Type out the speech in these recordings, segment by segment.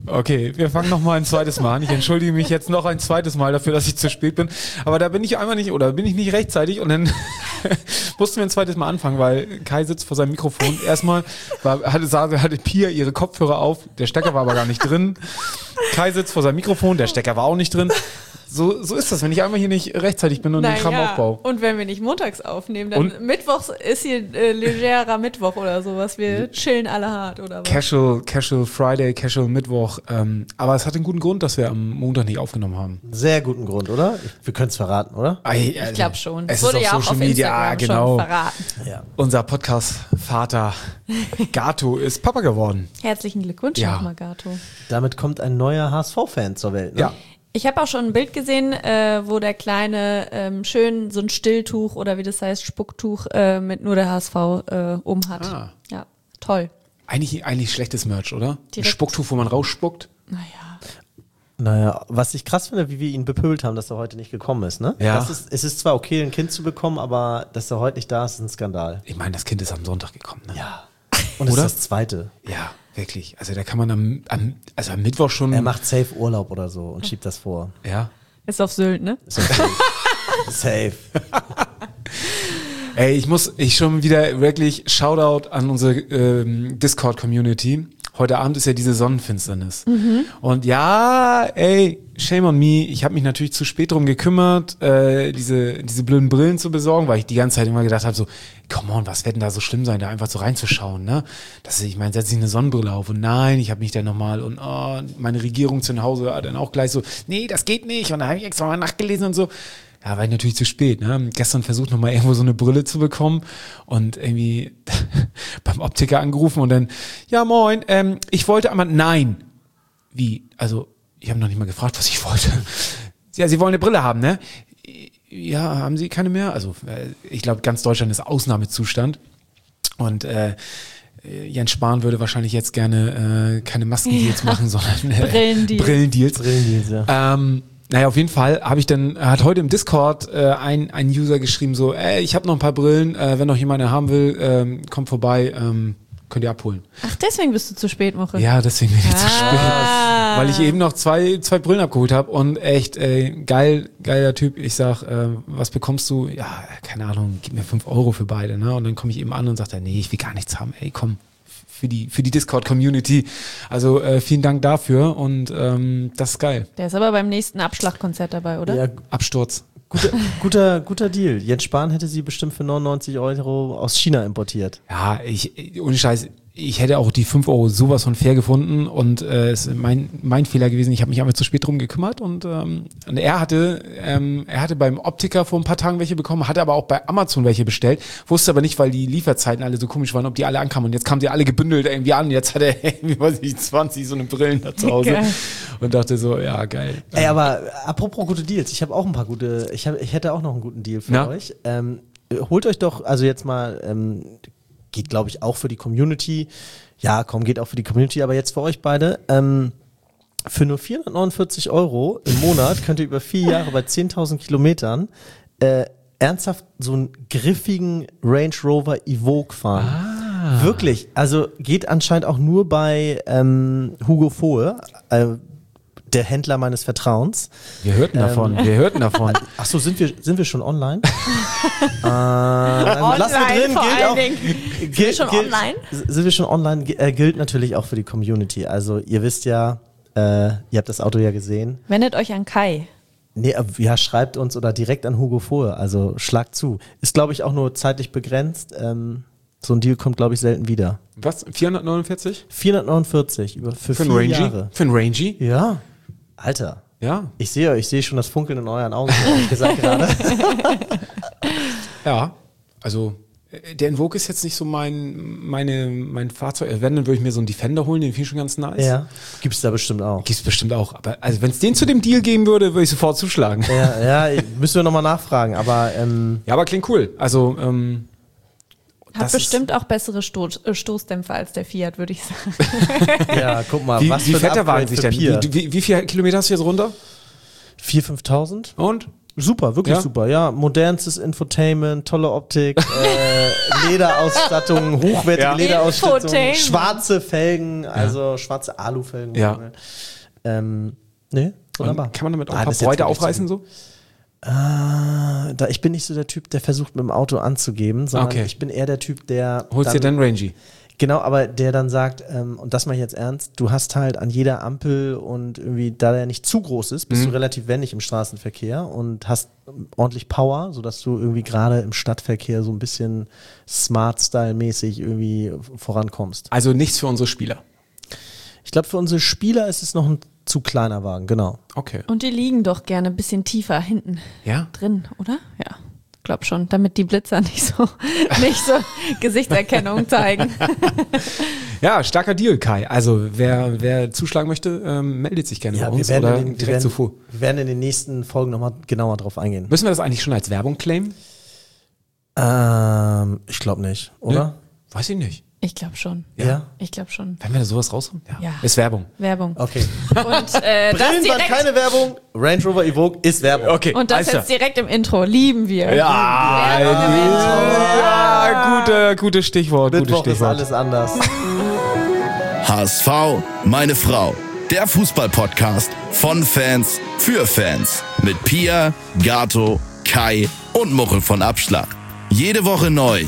Okay, wir fangen nochmal ein zweites Mal an. Ich entschuldige mich jetzt noch ein zweites Mal dafür, dass ich zu spät bin. Aber da bin ich nicht rechtzeitig und dann mussten wir ein zweites Mal anfangen, weil Kai sitzt vor seinem Mikrofon. Erstmal hatte Pia ihre Kopfhörer auf, der Stecker war aber gar nicht drin. Kai sitzt vor seinem Mikrofon, der Stecker war auch nicht drin. So ist das, wenn ich einmal hier nicht rechtzeitig bin und den Kram aufbaue. Und wenn wir nicht montags aufnehmen, dann mittwochs ist hier legerer Mittwoch oder sowas. Wir chillen alle hart oder was? Casual Friday, Casual Mittwoch. Aber es hat einen guten Grund, dass wir am Montag nicht aufgenommen haben. Sehr guten Grund, oder? Wir können es verraten, oder? Ich glaube schon. Es wurde ja auch auf Instagram schon verraten. Ja. Unser Podcast-Vater Gato ist Papa geworden. Herzlichen Glückwunsch nochmal, Gato. Damit kommt ein neuer HSV-Fan zur Welt, ne? Ja. Ich habe auch schon ein Bild gesehen, wo der Kleine schön so ein Stilltuch oder wie das heißt, Spucktuch mit nur der HSV hat. Ah. Ja, toll. Eigentlich schlechtes Merch, oder? Direkt. Ein Spucktuch, wo man rausspuckt. Naja, was ich krass finde, wie wir ihn bepöbelt haben, dass er heute nicht gekommen ist, ne? Ja. Es ist zwar okay, ein Kind zu bekommen, aber dass er heute nicht da ist ein Skandal. Ich meine, das Kind ist am Sonntag gekommen, ne? Ja. Und es Oder? ist das zweite. Ja, wirklich. Also da kann man am Mittwoch schon... Er macht safe Urlaub oder so und schiebt das vor. Ja. Ist auf Sylt, ne? Ist okay. Safe. Ey, ich schon wieder wirklich Shoutout an unsere Discord-Community. Heute Abend ist ja diese Sonnenfinsternis. Und ja, ey, shame on me. Ich habe mich natürlich zu spät drum gekümmert, diese blöden Brillen zu besorgen, weil ich die ganze Zeit immer gedacht habe, so, come on, was wird denn da so schlimm sein, da einfach so reinzuschauen, ne? Ich meine, setze ich eine Sonnenbrille auf und nein, ich habe mich dann nochmal und meine Regierung zu Hause hat dann auch gleich so, nee, das geht nicht. Und dann habe ich extra mal nachgelesen und so. Ja, war ich natürlich zu spät, ne? Gestern versucht nochmal irgendwo so eine Brille zu bekommen und irgendwie beim Optiker angerufen und dann, ja moin, ich wollte einmal, nein. Wie? Also, ich habe noch nicht mal gefragt, was ich wollte. Ja, Sie wollen eine Brille haben, ne? Ja, haben Sie keine mehr? Also, ich glaube, ganz Deutschland ist Ausnahmezustand und Jens Spahn würde wahrscheinlich jetzt gerne keine Maskendeals machen, sondern Brillendeals. Brillendeals, ja. Naja, auf jeden Fall hat heute im Discord ein User geschrieben so, ich habe noch ein paar Brillen, wenn noch jemand eine haben will, kommt vorbei, könnt ihr abholen. Ach, deswegen bist du zu spät, Moche. Ja, deswegen bin ich zu spät, weil ich eben noch zwei Brillen abgeholt habe und echt, geiler Typ. Ich sag, was bekommst du? Ja, keine Ahnung, gib mir 5 Euro für beide, ne? Und dann komme ich eben an und sage, nee, ich will gar nichts haben, ey, komm. Für die Discord-Community. Also vielen Dank dafür und das ist geil. Der ist aber beim nächsten Abschlagkonzert dabei, oder? Ja, Absturz. Guter Deal. Jens Spahn hätte sie bestimmt für 99 Euro aus China importiert. Ja, ohne Scheiß, ich hätte auch die 5 Euro sowas von fair gefunden und es ist mein Fehler gewesen. Ich habe mich einfach zu spät drum gekümmert und er hatte beim Optiker vor ein paar Tagen welche bekommen, hatte aber auch bei Amazon welche bestellt, wusste aber nicht, weil die Lieferzeiten alle so komisch waren, ob die alle ankamen und jetzt kamen die alle gebündelt irgendwie an. Jetzt hat er irgendwie, weiß ich, 20 so eine Brillen da zu Hause und dachte so, ja, geil. Ey, aber apropos gute Deals, ich habe auch ein paar gute, ich hätte auch noch einen guten Deal für euch. Holt euch doch, also jetzt mal, geht, glaube ich, auch für die Community. Ja, komm, geht auch für die Community, aber jetzt für euch beide. Für nur 449 Euro im Monat könnt ihr über 4 Jahre bei 10.000 Kilometern ernsthaft so einen griffigen Range Rover Evoque fahren. Wirklich, also geht anscheinend auch nur bei Hugo Fohe, der Händler meines Vertrauens. Wir hörten davon. Ach so, sind wir schon online? Lass wir drin, Sind wir schon online? Sind wir schon online? Gilt natürlich auch für die Community. Also ihr wisst ja, ihr habt das Auto ja gesehen. Wendet euch an Kai. Nee, ja, schreibt uns oder direkt an Hugo Fohe. Also schlagt zu. Ist, glaube ich, auch nur zeitlich begrenzt. So ein Deal kommt, glaube ich, selten wieder. Was? 449? 449 für 4 Jahre. Für ein Rangy? Ja. Alter. Ja. Ich sehe schon das Funkeln in euren Augen, ehrlich gesagt gerade. Ja, also der Evoque ist jetzt nicht so mein Fahrzeug. Wenn, dann würde ich mir so einen Defender holen, den finde ich schon ganz nice. Ja, gibt's da bestimmt auch. Gibt's bestimmt auch. Aber also wenn es den zu dem Deal geben würde, würde ich sofort zuschlagen. Ja, müssen wir nochmal nachfragen. Aber ja, aber klingt cool. Also hat bestimmt auch bessere Stoßdämpfer als der Fiat, würde ich sagen. Ja, guck mal, wie fett der Wagen sich denn? Wie viel Kilometer hast du jetzt runter? 4.000, 5.000. Und? Super, wirklich super. Ja, modernstes Infotainment, tolle Optik, Lederausstattung, hochwertige Lederausstattung, schwarze Felgen, also schwarze Alufelgen. Ja. Ne, wunderbar. Und kann man damit auch ein paar Bräute aufreißen so? Ich bin nicht so der Typ, der versucht mit dem Auto anzugeben, sondern ich bin eher der Typ, der holst dir dann Rangy. Genau, aber der dann sagt, und das mache ich jetzt ernst, du hast halt an jeder Ampel und irgendwie, da der nicht zu groß ist, bist du relativ wendig im Straßenverkehr und hast ordentlich Power, sodass du irgendwie gerade im Stadtverkehr so ein bisschen Smart-Style-mäßig irgendwie vorankommst. Also nichts für unsere Spieler. Ich glaube, für unsere Spieler ist es noch ein zu kleiner Wagen, genau. Okay. Und die liegen doch gerne ein bisschen tiefer hinten drin, oder? Ja. Glaub schon, damit die Blitzer nicht so Gesichtserkennung zeigen. Ja, starker Deal, Kai. Also wer zuschlagen möchte, meldet sich gerne bei uns wir werden in den nächsten Folgen nochmal genauer drauf eingehen. Müssen wir das eigentlich schon als Werbung claimen? Ich glaube nicht, oder? Ne? Weiß ich nicht. Ich glaube schon. Ja? Ich glaube schon. Wenn wir da sowas rausholen? Ja. Ist Werbung. Werbung. Okay. Und Brillen waren keine Werbung, Range Rover Evoque ist Werbung. Okay. Und das jetzt direkt im Intro. Lieben wir. Ja, Werbung im Intro. ja, gutes Stichwort. Mittwoch ist alles anders. HSV, meine Frau. Der Fußball-Podcast von Fans für Fans. Mit Pia, Gato, Kai und Muchel von Abschlag. Jede Woche neu.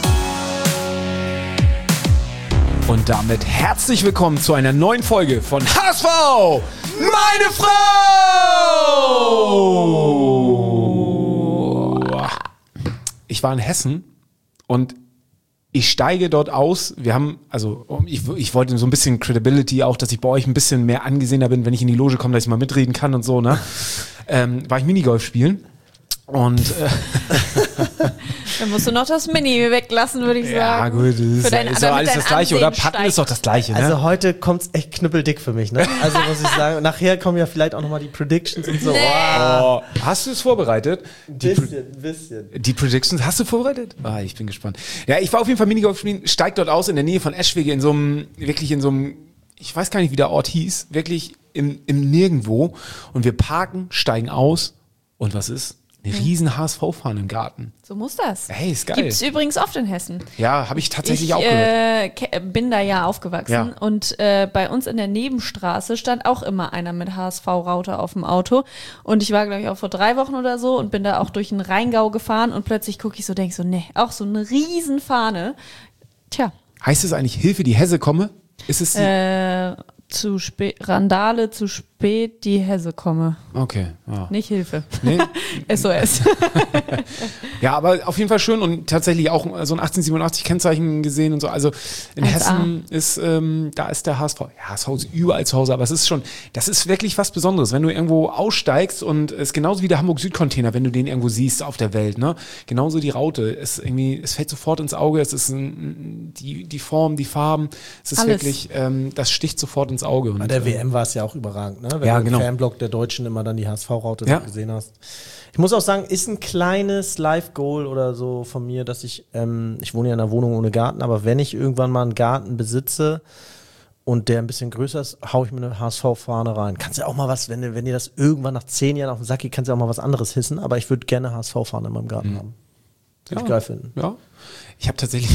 Und damit herzlich willkommen zu einer neuen Folge von HSV, meine Frau! Ich war in Hessen und ich steige dort aus. Wir haben, also ich wollte so ein bisschen Credibility auch, dass ich bei euch ein bisschen mehr angesehener bin, wenn ich in die Loge komme, dass ich mal mitreden kann und so, ne? War ich Minigolf spielen und Dann musst du noch das Mini weglassen, würde ich sagen. ja gut, das ist doch alles das Gleiche, oder? Patten ist doch das Gleiche, ne? Also heute kommt's echt knüppeldick für mich, ne? Also muss ich sagen, nachher kommen ja vielleicht auch nochmal die Predictions und so. Oh, hast du es vorbereitet? Ein bisschen. Die Predictions hast du vorbereitet? Ah, ich bin gespannt. Ja, ich war auf jeden Fall Minigolf spielen, steig dort aus in der Nähe von Eschwege in so einem, ich weiß gar nicht, wie der Ort hieß, wirklich im Nirgendwo. Und wir parken, steigen aus und was ist? Eine riesen HSV-Fahne im Garten. So muss das. Hey, ist geil. Gibt's übrigens oft in Hessen. Ja, habe ich tatsächlich auch gehört. Ich bin da ja aufgewachsen Ja. und bei uns in der Nebenstraße stand auch immer einer mit HSV-Raute auf dem Auto und ich war, glaube ich, auch vor 3 Wochen oder so und bin da auch durch den Rheingau gefahren und plötzlich gucke ich so, denke so, nee, auch so eine riesen Fahne. Tja. Heißt es eigentlich Hilfe, die Hesse komme? Ist es Zu spät, Randale, zu spät, die Hesse komme. Okay, ja. Nicht Hilfe. Nee? SOS. Ja, aber auf jeden Fall schön und tatsächlich auch so ein 1887 Kennzeichen gesehen und so. Also in 1A. Hessen ist, da ist der HSV. Ja, HSV ist überall zu Hause, aber das ist wirklich was Besonderes, wenn du irgendwo aussteigst und es ist genauso wie der Hamburg-Süd-Container, wenn du den irgendwo siehst auf der Welt, ne? Genauso die Raute. Es fällt sofort ins Auge, es ist die Form, die Farben, es ist Alles. wirklich, das sticht sofort ins Auge. Und, Bei der WM war es ja auch überragend, ne? Wenn Ja, du genau. im Fanblock der Deutschen immer dann die HSV-Raute Ja. gesehen hast. Ich muss auch sagen, ist ein kleines Live-Goal oder so von mir, dass ich wohne ja in einer Wohnung ohne Garten, aber wenn ich irgendwann mal einen Garten besitze und der ein bisschen größer ist, haue ich mir eine HSV-Fahne rein. Kannst ja auch mal was, wenn dir das irgendwann nach 10 Jahren auf den Sack geht, kannst du ja auch mal was anderes hissen, aber ich würde gerne HSV-Fahne in meinem Garten haben. Würde ich geil finden. Ja. Ich habe tatsächlich,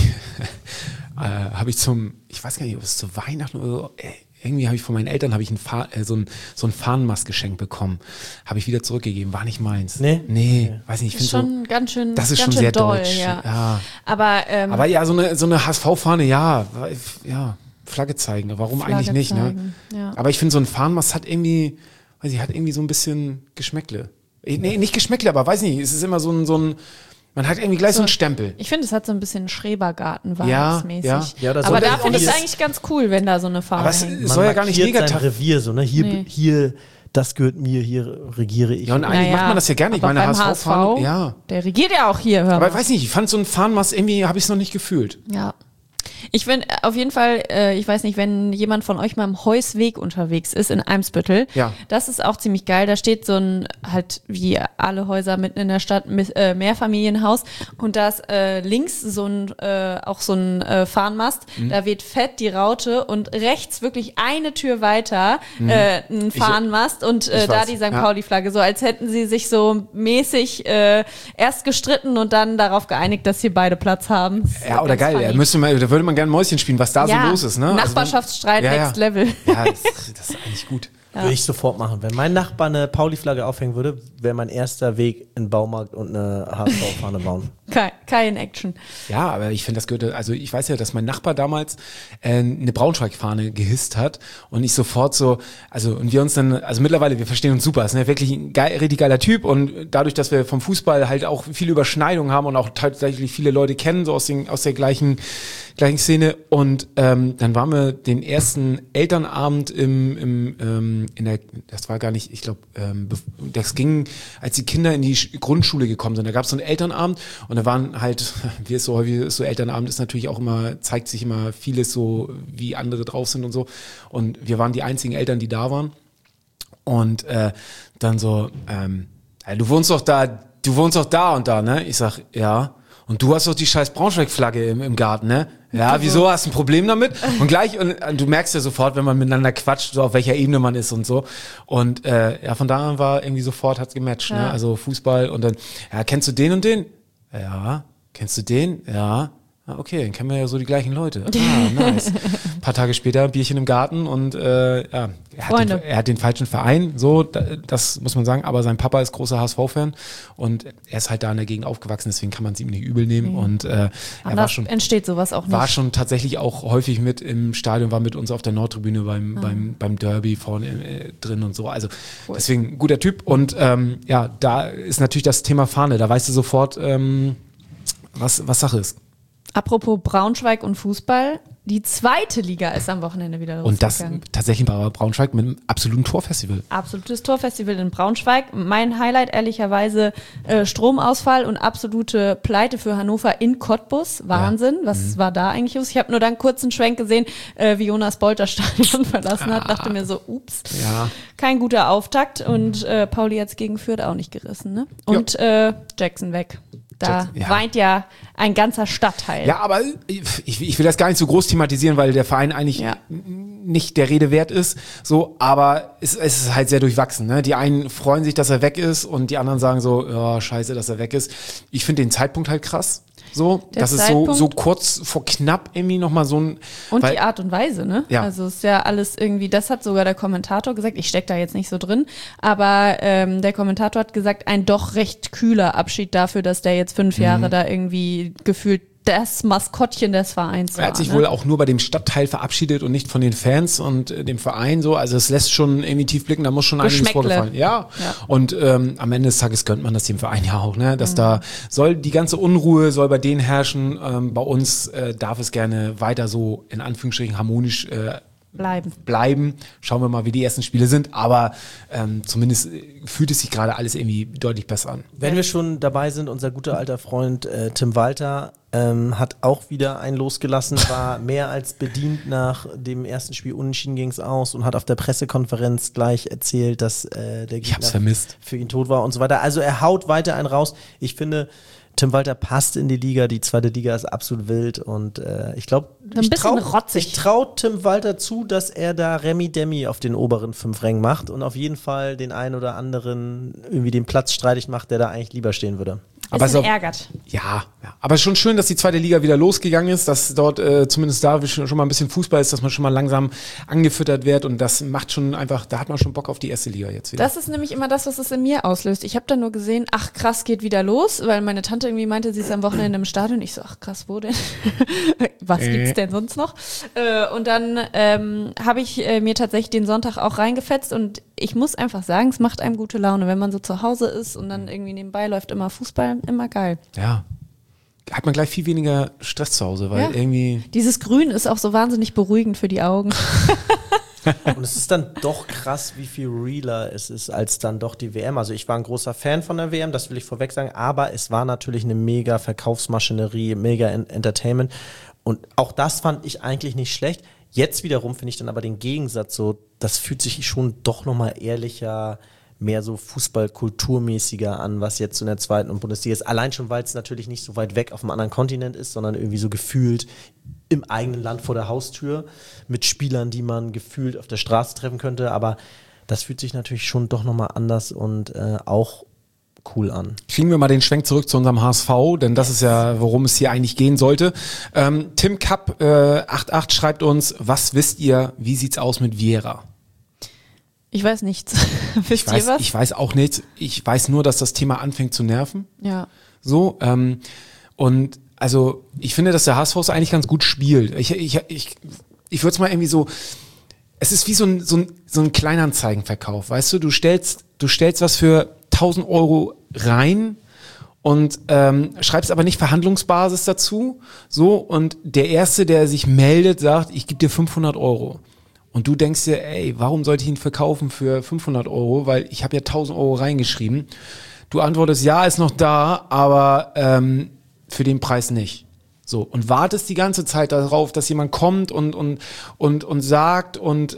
ich weiß gar nicht, ob es zu Weihnachten oder so, irgendwie habe ich von meinen Eltern so ein Fahnenmast geschenkt bekommen. Habe ich wieder zurückgegeben, war nicht meins. Nee, weiß nicht. Ich Ist finde schon ganz schön, das ist ganz schon schön sehr doll, deutsch. ja. Aber ja, so eine HSV-Fahne, ja, Flagge zeigen. Warum Flagge eigentlich nicht? zeigen, Ne? ja. Aber ich finde, so ein Fahnenmast hat irgendwie so ein bisschen Geschmäckle. Nee, nicht Geschmäckle, aber weiß nicht. Es ist immer so ein man hat irgendwie gleich so einen Stempel. Ich finde, es hat so ein bisschen Schrebergarten-Vibes-mäßig. Ja, das aber soll da auch finde ich es nicht- eigentlich ganz cool, wenn da so eine Fahne Aber es hängt. soll ja gar nicht markiert negativ. sein Revier so, ne? Nee. Hier, das gehört mir, hier regiere ich. Ja, und eigentlich macht man das ja gerne. Ich aber meine, beim HSV-Fahne, ja. Der regiert ja auch hier, hör Aber mal. ich weiß nicht, ich fand so ein Fahnenmast irgendwie, habe ich es noch nicht gefühlt. Ja. Ich finde auf jeden Fall, ich weiß nicht, wenn jemand von euch mal im Heusweg unterwegs ist in Eimsbüttel, das ist auch ziemlich geil. Da steht so ein, halt wie alle Häuser mitten in der Stadt, Mehrfamilienhaus und da ist links so ein Fahnenmast, da weht fett die Raute und rechts wirklich eine Tür weiter ein Fahnenmast und da die St. Pauli-Flagge, so als hätten sie sich so mäßig erst gestritten und dann darauf geeinigt, dass hier beide Platz haben. Ja, oder geil, da würde man gerne Mäuschen spielen, was da so los ist. Ne? Nachbarschaftsstreit, Next Level. Ja, das ist eigentlich gut. Würde ich sofort machen. Wenn mein Nachbar eine Pauli-Flagge aufhängen würde, wäre mein erster Weg in den Baumarkt und eine HSV-Fahne bauen. Kai in Action. Ja, aber ich finde, das gehört, also ich weiß ja, dass mein Nachbar damals eine Braunschweig-Fahne gehisst hat und ich sofort so, also und wir uns dann, also mittlerweile, wir verstehen uns super, ist wirklich ein richtig geiler Typ und dadurch, dass wir vom Fußball halt auch viele Überschneidungen haben und auch tatsächlich viele Leute kennen, so aus der gleichen Szene und dann waren wir den ersten Elternabend das war gar nicht, ich glaube, das ging, als die Kinder in die Grundschule gekommen sind, da gab es so einen Elternabend und da waren halt, wie es so häufig ist, so Elternabend ist natürlich auch immer, zeigt sich immer vieles so, wie andere drauf sind und so und wir waren die einzigen Eltern, die da waren und dann so, du wohnst doch da und da, ne? Ich sag, ja. Und du hast doch die scheiß Braunschweig-Flagge im Garten, ne? Ja, wieso? Hast du ein Problem damit? Und du merkst ja sofort, wenn man miteinander quatscht, so auf welcher Ebene man ist und so. Und von da an war irgendwie sofort, hat's gematcht, ne? Also Fußball und dann, kennst du den und den? Ja. Kennst du den? Ja. Okay, dann kennen wir ja so die gleichen Leute. Nice. Ein paar Tage später Bierchen im Garten und er hat den falschen Verein, so, das muss man sagen, aber sein Papa ist großer HSV-Fan und er ist halt da in der Gegend aufgewachsen, deswegen kann man es ihm nicht übel nehmen und er entsteht sowas auch nicht. War schon tatsächlich auch häufig mit im Stadion, war mit uns auf der Nordtribüne beim Derby vorne drin und so, also deswegen guter Typ und da ist natürlich das Thema Fahne, da weißt du sofort, was Sache ist. Apropos Braunschweig und Fußball, die zweite Liga ist am Wochenende wieder losgegangen. Und das tatsächlich bei Braunschweig mit einem absoluten Torfestival. Absolutes Torfestival in Braunschweig. Mein Highlight ehrlicherweise Stromausfall und absolute Pleite für Hannover in Cottbus. Wahnsinn, was war da eigentlich los? Ich habe nur dann kurz einen Schwenk gesehen, wie Jonas Bolt das Stadion verlassen hat. Dachte mir so, ups, kein guter Auftakt. Und Pauli hat's gegen Fürth auch nicht gerissen. Ne? Und Jackson weg. Da weint ja ein ganzer Stadtteil. Ja, aber ich will das gar nicht so groß thematisieren, weil der Verein eigentlich nicht der Rede wert ist. So, aber es ist halt sehr durchwachsen. Ne? Die einen freuen sich, dass er weg ist und die anderen sagen so, ja, scheiße, dass er weg ist. Ich finde den Zeitpunkt halt krass. So, das ist so kurz vor knapp irgendwie nochmal so ein... Und die Art und Weise, ne? Ja. Also ist ja alles irgendwie, das hat sogar der Kommentator gesagt, ich stecke da jetzt nicht so drin, aber der Kommentator hat gesagt, ein doch recht kühler Abschied dafür, dass der jetzt 5 Jahre da irgendwie gefühlt das Maskottchen des Vereins war. Er hat sich wohl auch nur bei dem Stadtteil verabschiedet und nicht von den Fans und dem Verein so. Also es lässt schon irgendwie tief blicken, da muss schon einiges vorgefallen. Ja. Und am Ende des Tages gönnt man das dem Verein ja auch, ne? Dass da soll die ganze Unruhe soll bei denen herrschen. Bei uns darf es gerne weiter so in Anführungsstrichen harmonisch bleiben. Schauen wir mal, wie die ersten Spiele sind. Aber zumindest fühlt es sich gerade alles irgendwie deutlich besser an. Wenn wir schon dabei sind, unser guter alter Freund Tim Walter hat auch wieder einen losgelassen, war mehr als bedient nach dem ersten Spiel. Unentschieden ging es aus und hat auf der Pressekonferenz gleich erzählt, dass der Gegner für ihn tot war und so weiter. Also er haut weiter einen raus. Ich finde, Tim Walter passt in die Liga, die zweite Liga ist absolut wild und ich glaube, ich traue Tim Walter zu, dass er da Remi Demi auf den oberen 5 Rängen macht und auf jeden Fall den einen oder anderen irgendwie den Platz streitig macht, der da eigentlich lieber stehen würde. Aber ärgert. Ja, aber schon schön, dass die zweite Liga wieder losgegangen ist, dass dort zumindest da schon mal ein bisschen Fußball ist, dass man schon mal langsam angefüttert wird und das macht schon einfach, da hat man schon Bock auf die erste Liga jetzt wieder. Das ist nämlich immer das, was es in mir auslöst. Ich habe dann nur gesehen, ach krass, geht wieder los, weil meine Tante irgendwie meinte, sie ist am Wochenende im Stadion. Ich so, ach krass, wo denn? Was gibt's denn sonst noch? Und dann habe ich mir tatsächlich den Sonntag auch reingefetzt und ich muss einfach sagen, es macht einem gute Laune, wenn man so zu Hause ist und dann irgendwie nebenbei läuft immer Fußball, immer geil. Ja. hat man gleich viel weniger Stress zu Hause, weil irgendwie... Dieses Grün ist auch so wahnsinnig beruhigend für die Augen. Und es ist dann doch krass, wie viel realer es ist als dann doch die WM. Also ich war ein großer Fan von der WM, das will ich vorweg sagen, aber es war natürlich eine mega Verkaufsmaschinerie, mega Entertainment. Und auch das fand ich eigentlich nicht schlecht. Jetzt wiederum finde ich dann aber den Gegensatz so, das fühlt sich schon doch nochmal ehrlicher, mehr so Fußballkulturmäßiger an, was jetzt in der zweiten und Bundesliga ist. Allein schon, weil es natürlich nicht so weit weg auf einem anderen Kontinent ist, sondern irgendwie so gefühlt im eigenen Land vor der Haustür mit Spielern, die man gefühlt auf der Straße treffen könnte. Aber das fühlt sich natürlich schon doch nochmal anders und auch cool an. Kriegen wir mal den Schwenk zurück zu unserem HSV, denn das ist ja, worum es hier eigentlich gehen sollte. Tim Kapp 88 schreibt uns, was wisst ihr, wie sieht's aus mit Vieira? Ich weiß nichts. Wisst ihr was? Ich weiß auch nichts. Ich weiß nur, dass das Thema anfängt zu nerven. Ja. So, und also ich finde, dass der HSV es eigentlich ganz gut spielt. Ich würde es mal irgendwie so, es ist wie so ein Kleinanzeigenverkauf, weißt du? Du stellst was für 1.000 Euro rein und schreibst aber nicht Verhandlungsbasis dazu. So, und der Erste, der sich meldet, sagt, ich gebe dir 500 Euro. Und du denkst dir, ey, warum sollte ich ihn verkaufen für 500 Euro? Weil ich habe ja 1.000 Euro reingeschrieben. Du antwortest, ja, ist noch da, aber für den Preis nicht. So, und wartest die ganze Zeit darauf, dass jemand kommt und sagt und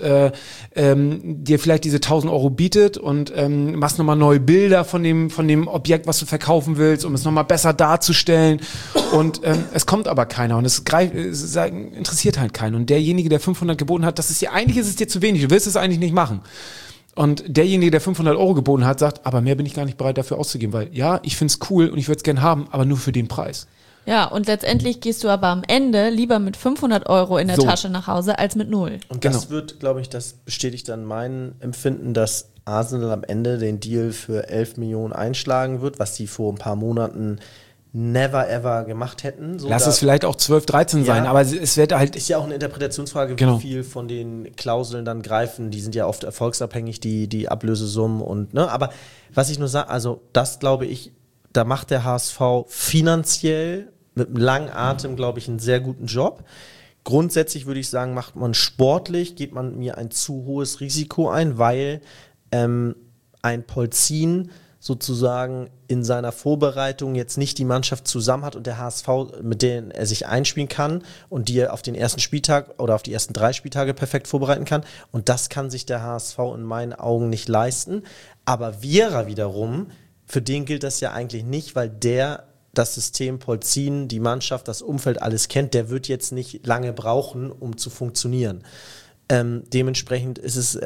dir vielleicht diese 1.000 Euro bietet und machst nochmal neue Bilder von dem Objekt, was du verkaufen willst, um es nochmal besser darzustellen. Und es kommt aber keiner und es interessiert halt keinen. Und derjenige, der 500 geboten hat, eigentlich ist es dir zu wenig, du willst es eigentlich nicht machen. Und derjenige, der 500 Euro geboten hat, sagt, aber mehr bin ich gar nicht bereit dafür auszugeben, weil ja, ich find's cool und ich würde es gern haben, aber nur für den Preis. Ja, und letztendlich gehst du aber am Ende lieber mit 500 Euro in der Tasche nach Hause als mit 0. Und das wird, glaube ich, das bestätigt dann mein Empfinden, dass Arsenal am Ende den Deal für 11 Millionen einschlagen wird, was die vor ein paar Monaten never ever gemacht hätten. So, lass es vielleicht auch 12, 13 sein, aber es wird halt... Ist ja auch eine Interpretationsfrage, wie viel von den Klauseln dann greifen. Die sind ja oft erfolgsabhängig, die Ablösesummen und, ne, aber was ich nur sage, also das glaube ich, da macht der HSV finanziell mit einem langen Atem, glaube ich, einen sehr guten Job. Grundsätzlich würde ich sagen, macht man sportlich, geht man mir ein zu hohes Risiko ein, weil ein Polzin sozusagen in seiner Vorbereitung jetzt nicht die Mannschaft zusammen hat und der HSV, mit denen er sich einspielen kann und die er auf den ersten Spieltag oder auf die ersten 3 Spieltage perfekt vorbereiten kann. Und das kann sich der HSV in meinen Augen nicht leisten. Aber Vieira wiederum, für den gilt das ja eigentlich nicht, weil der das System Polzin, die Mannschaft, das Umfeld alles kennt, der wird jetzt nicht lange brauchen, um zu funktionieren. Dementsprechend ist es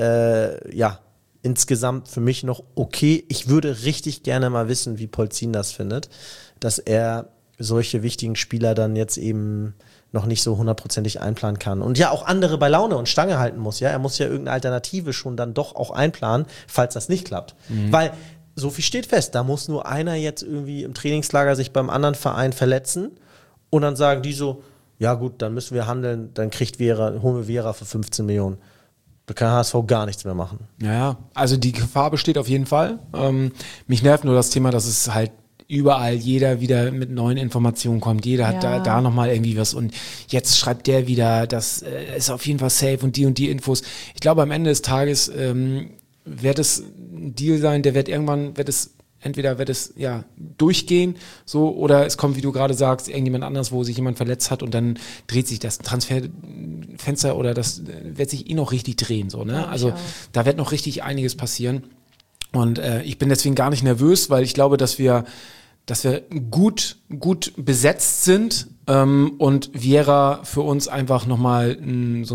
insgesamt für mich noch okay. Ich würde richtig gerne mal wissen, wie Polzin das findet, dass er solche wichtigen Spieler dann jetzt eben noch nicht so 100% einplanen kann. Und ja, auch andere bei Laune und Stange halten muss. Ja, er muss ja irgendeine Alternative schon dann doch auch einplanen, falls das nicht klappt. Weil so viel steht fest, da muss nur einer jetzt irgendwie im Trainingslager sich beim anderen Verein verletzen und dann sagen die so, ja gut, dann müssen wir handeln, dann holen wir Vieira für 15 Millionen. Da kann HSV gar nichts mehr machen. Ja, also die Gefahr besteht auf jeden Fall. Mich nervt nur das Thema, dass es halt überall jeder wieder mit neuen Informationen kommt. Jeder hat da nochmal irgendwie was und jetzt schreibt der wieder, das ist auf jeden Fall safe und die Infos. Ich glaube, am Ende des Tages wird es ein Deal sein, entweder wird es durchgehen, so, oder es kommt, wie du gerade sagst, irgendjemand anders, wo sich jemand verletzt hat und dann dreht sich das Transferfenster oder das wird sich noch richtig drehen, so, ne? Also da wird noch richtig einiges passieren und ich bin deswegen gar nicht nervös, weil ich glaube, dass wir gut besetzt sind und Vieira für uns einfach nochmal so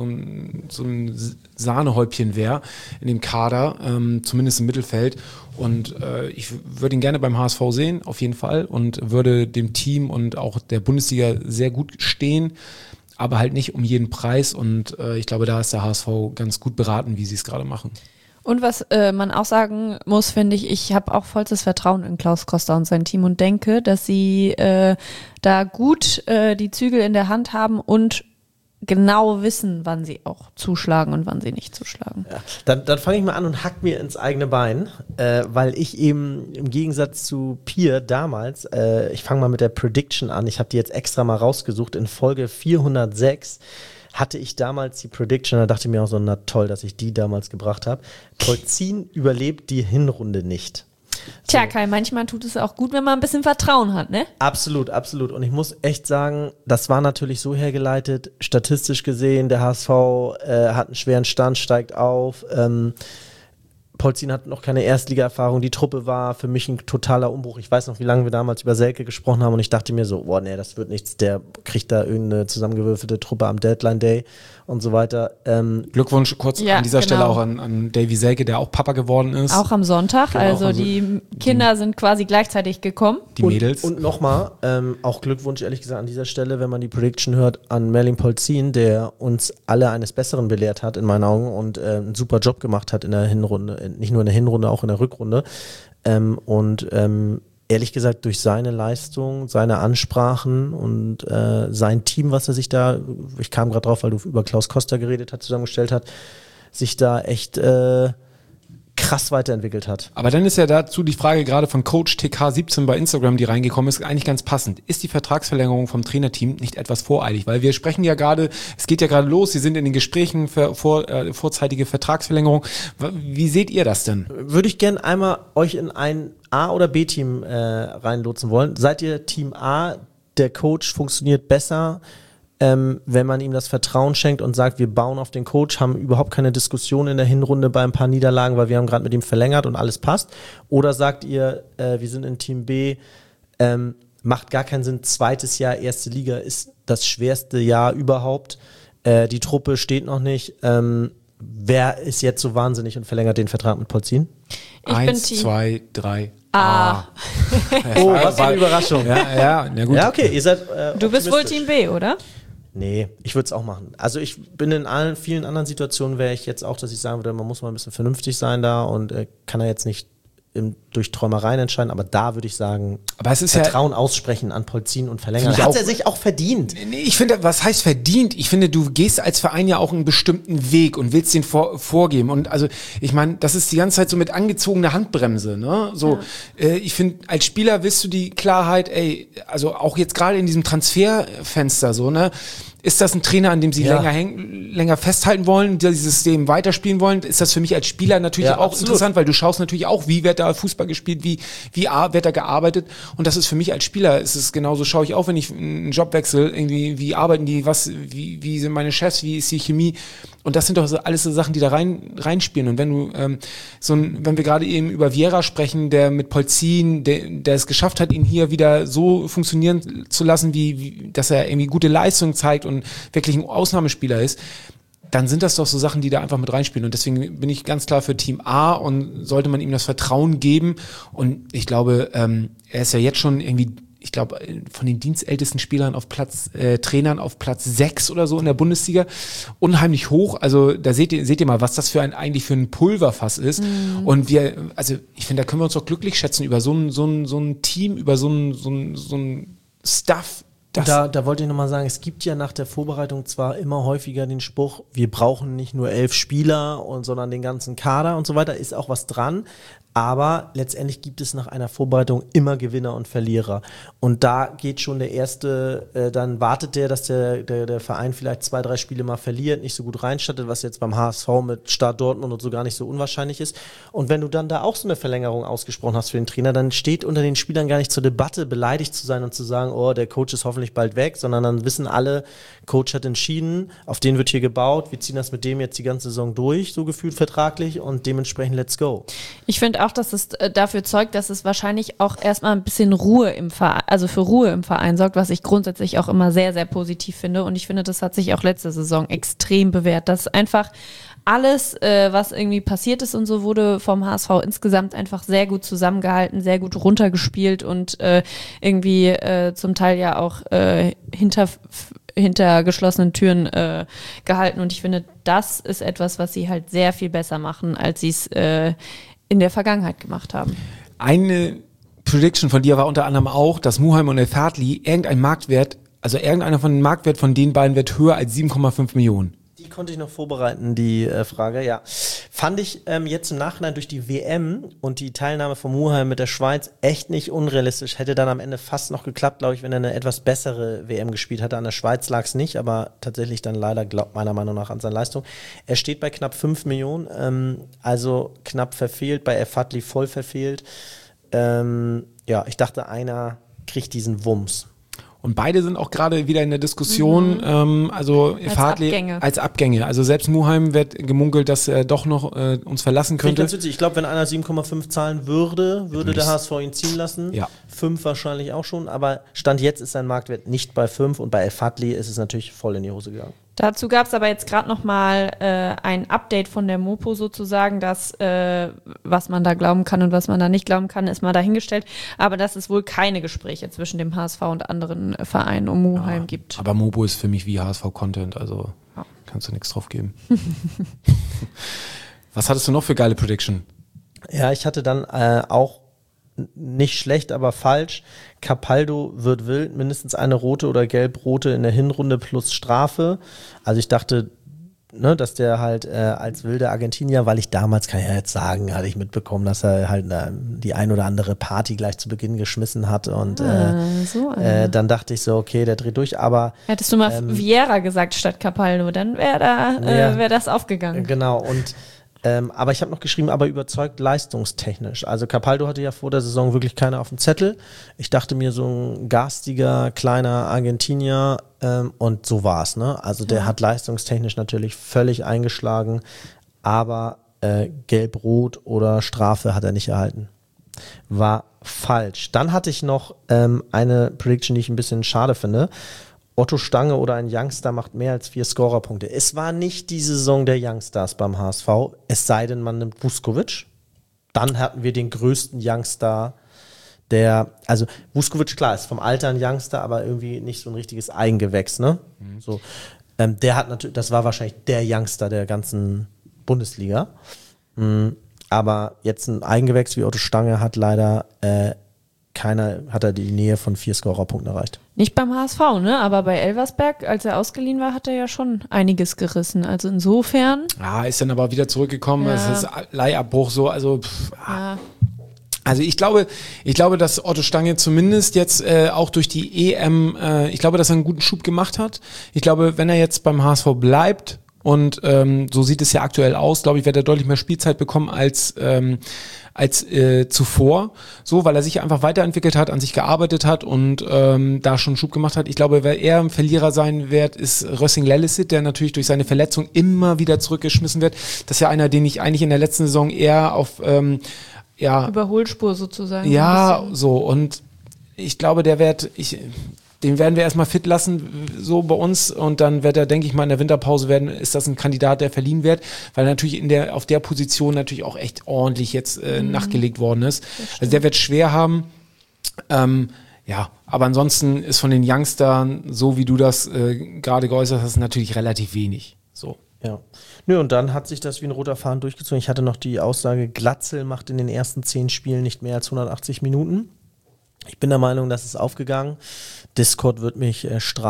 ein Sahnehäubchen wäre in dem Kader, zumindest im Mittelfeld. Und ich würde ihn gerne beim HSV sehen, auf jeden Fall, und würde dem Team und auch der Bundesliga sehr gut stehen, aber halt nicht um jeden Preis. Und ich glaube, da ist der HSV ganz gut beraten, wie sie es gerade machen. Und was man auch sagen muss, finde ich habe auch vollstes Vertrauen in Klaus Costa und sein Team und denke, dass sie da gut die Zügel in der Hand haben und genau wissen, wann sie auch zuschlagen und wann sie nicht zuschlagen. Ja. Dann fange ich mal an und hack mir ins eigene Bein, weil ich eben im Gegensatz zu Pier damals, ich fange mal mit der Prediction an, ich habe die jetzt extra mal rausgesucht, in Folge 406 hatte ich damals die Prediction, da dachte ich mir auch so, na toll, dass ich die damals gebracht habe. Polzin überlebt die Hinrunde nicht. Tja, Kai, manchmal tut es auch gut, wenn man ein bisschen Vertrauen hat, ne? Absolut, absolut. Und ich muss echt sagen, das war natürlich so hergeleitet, statistisch gesehen, der HSV hat einen schweren Stand, steigt auf. Polzin hat noch keine Erstliga-Erfahrung. Die Truppe war für mich ein totaler Umbruch. Ich weiß noch, wie lange wir damals über Selke gesprochen haben und ich dachte mir so, boah, nee, das wird nichts. Der kriegt da irgendeine zusammengewürfelte Truppe am Deadline-Day und so weiter. Glückwunsch kurz an dieser Stelle auch an Davy Selke, der auch Papa geworden ist. Auch am Sonntag, genau, also die Kinder sind quasi gleichzeitig gekommen. Die Mädels. Und nochmal, auch Glückwunsch, ehrlich gesagt, an dieser Stelle, wenn man die Prediction hört, an Merlin Polzin, der uns alle eines Besseren belehrt hat, in meinen Augen, und einen super Job gemacht hat in der Hinrunde, nicht nur in der Hinrunde, auch in der Rückrunde. Ehrlich gesagt, durch seine Leistung, seine Ansprachen und sein Team, was er sich da, ich kam gerade drauf, weil du über Klaus Costa geredet hast, zusammengestellt hat, sich da echt krass weiterentwickelt hat. Aber dann ist ja dazu die Frage gerade von Coach TK17 bei Instagram, die reingekommen ist, eigentlich ganz passend. Ist die Vertragsverlängerung vom Trainerteam nicht etwas voreilig? Weil wir sprechen ja gerade, es geht ja gerade los, Sie sind in den Gesprächen für vorzeitige Vertragsverlängerung. Wie seht ihr das denn? Würde ich gerne einmal euch in ein A- oder B-Team reinlotsen wollen. Seid ihr Team A, der Coach funktioniert besser, wenn man ihm das Vertrauen schenkt und sagt, wir bauen auf den Coach, haben überhaupt keine Diskussion in der Hinrunde bei ein paar Niederlagen, weil wir haben gerade mit ihm verlängert und alles passt? Oder sagt ihr, wir sind in Team B, macht gar keinen Sinn, zweites Jahr, erste Liga ist das schwerste Jahr überhaupt, die Truppe steht noch nicht, wer ist jetzt so wahnsinnig und verlängert den Vertrag mit Polzin? 1, 2, 3. A. Oh, was für eine Überraschung. Ja, na gut. Ja, okay, ihr seid Du bist wohl Team B, oder? Nee, ich würde es auch machen. Also ich bin in vielen anderen Situationen, wäre ich jetzt auch, dass ich sagen würde, man muss mal ein bisschen vernünftig sein da und kann er jetzt nicht durch Träumereien entscheiden, aber da würde ich sagen, aber es ist Vertrauen aussprechen an Polzin und verlängern. Hat er sich auch verdient. Nee, ich finde, was heißt verdient? Ich finde, du gehst als Verein ja auch einen bestimmten Weg und willst den vorgeben. Und also, ich meine, das ist die ganze Zeit so mit angezogener Handbremse, ne? So, ich finde, als Spieler willst du die Klarheit, also auch jetzt gerade in diesem Transferfenster so, ne? Ist das ein Trainer, an dem Sie länger festhalten wollen, dieses System weiterspielen wollen? Ist das für mich als Spieler natürlich auch absolut interessant, weil du schaust natürlich auch, wie wird da Fußball gespielt, wie wird da gearbeitet? Und das ist für mich als Spieler, ist es genauso, schaue ich auch, wenn ich einen Job wechsle, irgendwie, wie arbeiten die, wie sind meine Chefs, wie ist die Chemie? Und das sind doch so alles so Sachen, die da reinspielen. Und wenn du wenn wir gerade eben über Vieira sprechen, der mit Polzin, der es geschafft hat, ihn hier wieder so funktionieren zu lassen, wie dass er irgendwie gute Leistung zeigt und wirklich ein Ausnahmespieler ist, dann sind das doch so Sachen, die da einfach mit reinspielen. Und deswegen bin ich ganz klar für Team A und sollte man ihm das Vertrauen geben. Und ich glaube, er ist ja jetzt schon irgendwie, ich glaube, von den dienstältesten Spielern Trainern auf Platz 6 oder so in der Bundesliga. Unheimlich hoch. Also da seht ihr mal, was das eigentlich für ein Pulverfass ist. Mhm. Und ich finde, da können wir uns doch glücklich schätzen über so ein Team, über so ein Stuff. Da wollte ich nochmal sagen, es gibt ja nach der Vorbereitung zwar immer häufiger den Spruch, wir brauchen nicht nur 11 Spieler, sondern den ganzen Kader und so weiter, ist auch was dran. Aber letztendlich gibt es nach einer Vorbereitung immer Gewinner und Verlierer. Und da geht schon der erste, dann wartet dass der Verein vielleicht 2, 3 Spiele mal verliert, nicht so gut reinstattet, was jetzt beim HSV mit Start Dortmund und so gar nicht so unwahrscheinlich ist. Und wenn du dann da auch so eine Verlängerung ausgesprochen hast für den Trainer, dann steht unter den Spielern gar nicht zur Debatte, beleidigt zu sein und zu sagen, oh, der Coach ist hoffentlich bald weg, sondern dann wissen alle, Coach hat entschieden, auf den wird hier gebaut, wir ziehen das mit dem jetzt die ganze Saison durch, so gefühlt vertraglich, und dementsprechend let's go. Ich finde auch, dass es dafür zeugt, dass es wahrscheinlich auch erstmal ein bisschen Ruhe im Verein, also für Ruhe im Verein sorgt, was ich grundsätzlich auch immer sehr, sehr positiv finde. Und ich finde, das hat sich auch letzte Saison extrem bewährt, dass einfach alles, was irgendwie passiert ist und so, wurde vom HSV insgesamt einfach sehr gut zusammengehalten, sehr gut runtergespielt und irgendwie zum Teil ja auch hinter geschlossenen Türen gehalten. Und ich finde, das ist etwas, was sie halt sehr viel besser machen, als sie es in der Vergangenheit gemacht haben. Eine Prediction von dir war unter anderem auch, dass Muheim und El Fadli irgendeinen Marktwert also irgendeiner von den Marktwert von den beiden wird höher als 7,5 Millionen. Die konnte ich noch vorbereiten, die Frage, ja. Fand ich jetzt im Nachhinein durch die WM und die Teilnahme von Muheim mit der Schweiz echt nicht unrealistisch. Hätte dann am Ende fast noch geklappt, glaube ich, wenn er eine etwas bessere WM gespielt hätte. An der Schweiz lag es nicht, aber tatsächlich dann leider, meiner Meinung nach, an seiner Leistung. Er steht bei knapp 5 Millionen, also knapp verfehlt, bei El-Fadli voll verfehlt. Ja, ich dachte, einer kriegt diesen Wumms. Und beide sind auch gerade wieder in der Diskussion, also als Abgänge. Also selbst Muheim wird gemunkelt, dass er doch noch uns verlassen könnte. Ich glaube, wenn einer 7,5 zahlen würde der HSV ihn ziehen lassen. Ja. 5 wahrscheinlich auch schon, aber Stand jetzt ist sein Marktwert nicht bei 5 und bei El-Fadli ist es natürlich voll in die Hose gegangen. Dazu gab es aber jetzt gerade noch mal ein Update von der Mopo sozusagen, dass was man da glauben kann und was man da nicht glauben kann, ist mal dahingestellt. Aber dass es wohl keine Gespräche zwischen dem HSV und anderen Vereinen um Muheim gibt. Aber Mopo ist für mich wie HSV-Content, also kannst du nichts drauf geben. Was hattest du noch für geile Prediction? Ja, ich hatte dann auch nicht schlecht, aber falsch. Capaldo wird wild, mindestens eine rote oder gelb-rote in der Hinrunde plus Strafe. Also ich dachte, dass der halt als wilder Argentinier, weil ich damals, kann ich ja jetzt sagen, hatte ich mitbekommen, dass er halt die ein oder andere Party gleich zu Beginn geschmissen hat und dann dachte ich so, okay, der dreht durch, aber hättest du mal Vieira gesagt statt Capaldo, dann wäre das aufgegangen. Genau, und aber ich habe noch geschrieben, aber überzeugt leistungstechnisch. Also Capaldo hatte ja vor der Saison wirklich keiner auf dem Zettel. Ich dachte mir, so ein garstiger, kleiner Argentinier und so war's, ne? Also der hat leistungstechnisch natürlich völlig eingeschlagen, aber Gelb-Rot oder Strafe hat er nicht erhalten. War falsch. Dann hatte ich noch eine Prediction, die ich ein bisschen schade finde. Otto Stange oder ein Youngster macht mehr als 4 Scorerpunkte. Es war nicht die Saison der Youngstars beim HSV, es sei denn, man nimmt Vuskovic. Dann hatten wir den größten Youngster, also Vuskovic, klar, ist vom Alter ein Youngster, aber irgendwie nicht so ein richtiges Eigengewächs, ne? So, der hat natürlich, das war wahrscheinlich der Youngster der ganzen Bundesliga. Aber jetzt ein Eigengewächs wie Otto Stange hat leider hat er die Nähe von 4 Scorerpunkten erreicht. Nicht beim HSV, ne? Aber bei Elversberg, als er ausgeliehen war, hat er ja schon einiges gerissen. Also insofern. Ja, ist dann aber wieder zurückgekommen. Ja. Es ist Leihabbruch so. Also, Also ich glaube, dass Otto Stange zumindest jetzt auch durch die EM, ich glaube, dass er einen guten Schub gemacht hat. Ich glaube, wenn er jetzt beim HSV bleibt, und so sieht es ja aktuell aus, glaube ich, wird er deutlich mehr Spielzeit bekommen als zuvor, so, weil er sich einfach weiterentwickelt hat, an sich gearbeitet hat und da schon einen Schub gemacht hat. Ich glaube, wer eher ein Verlierer sein wird, ist Rössing Lellicet, der natürlich durch seine Verletzung immer wieder zurückgeschmissen wird. Das ist ja einer, den ich eigentlich in der letzten Saison eher auf Überholspur sozusagen. Ja, so, und ich glaube, den werden wir erstmal fit lassen, so bei uns, und dann wird er, denke ich mal, in der Winterpause ist das ein Kandidat, der verliehen wird, weil natürlich auf der Position natürlich auch echt ordentlich jetzt nachgelegt worden ist. Also der wird schwer haben. Aber ansonsten ist von den Youngstern, so wie du das gerade geäußert hast, natürlich relativ wenig. So. Ja. Nö, und dann hat sich das wie ein roter Faden durchgezogen. Ich hatte noch die Aussage, Glatzel macht in den ersten 10 Spielen nicht mehr als 180 Minuten. Ich bin der Meinung, das ist aufgegangen. Discord wird mich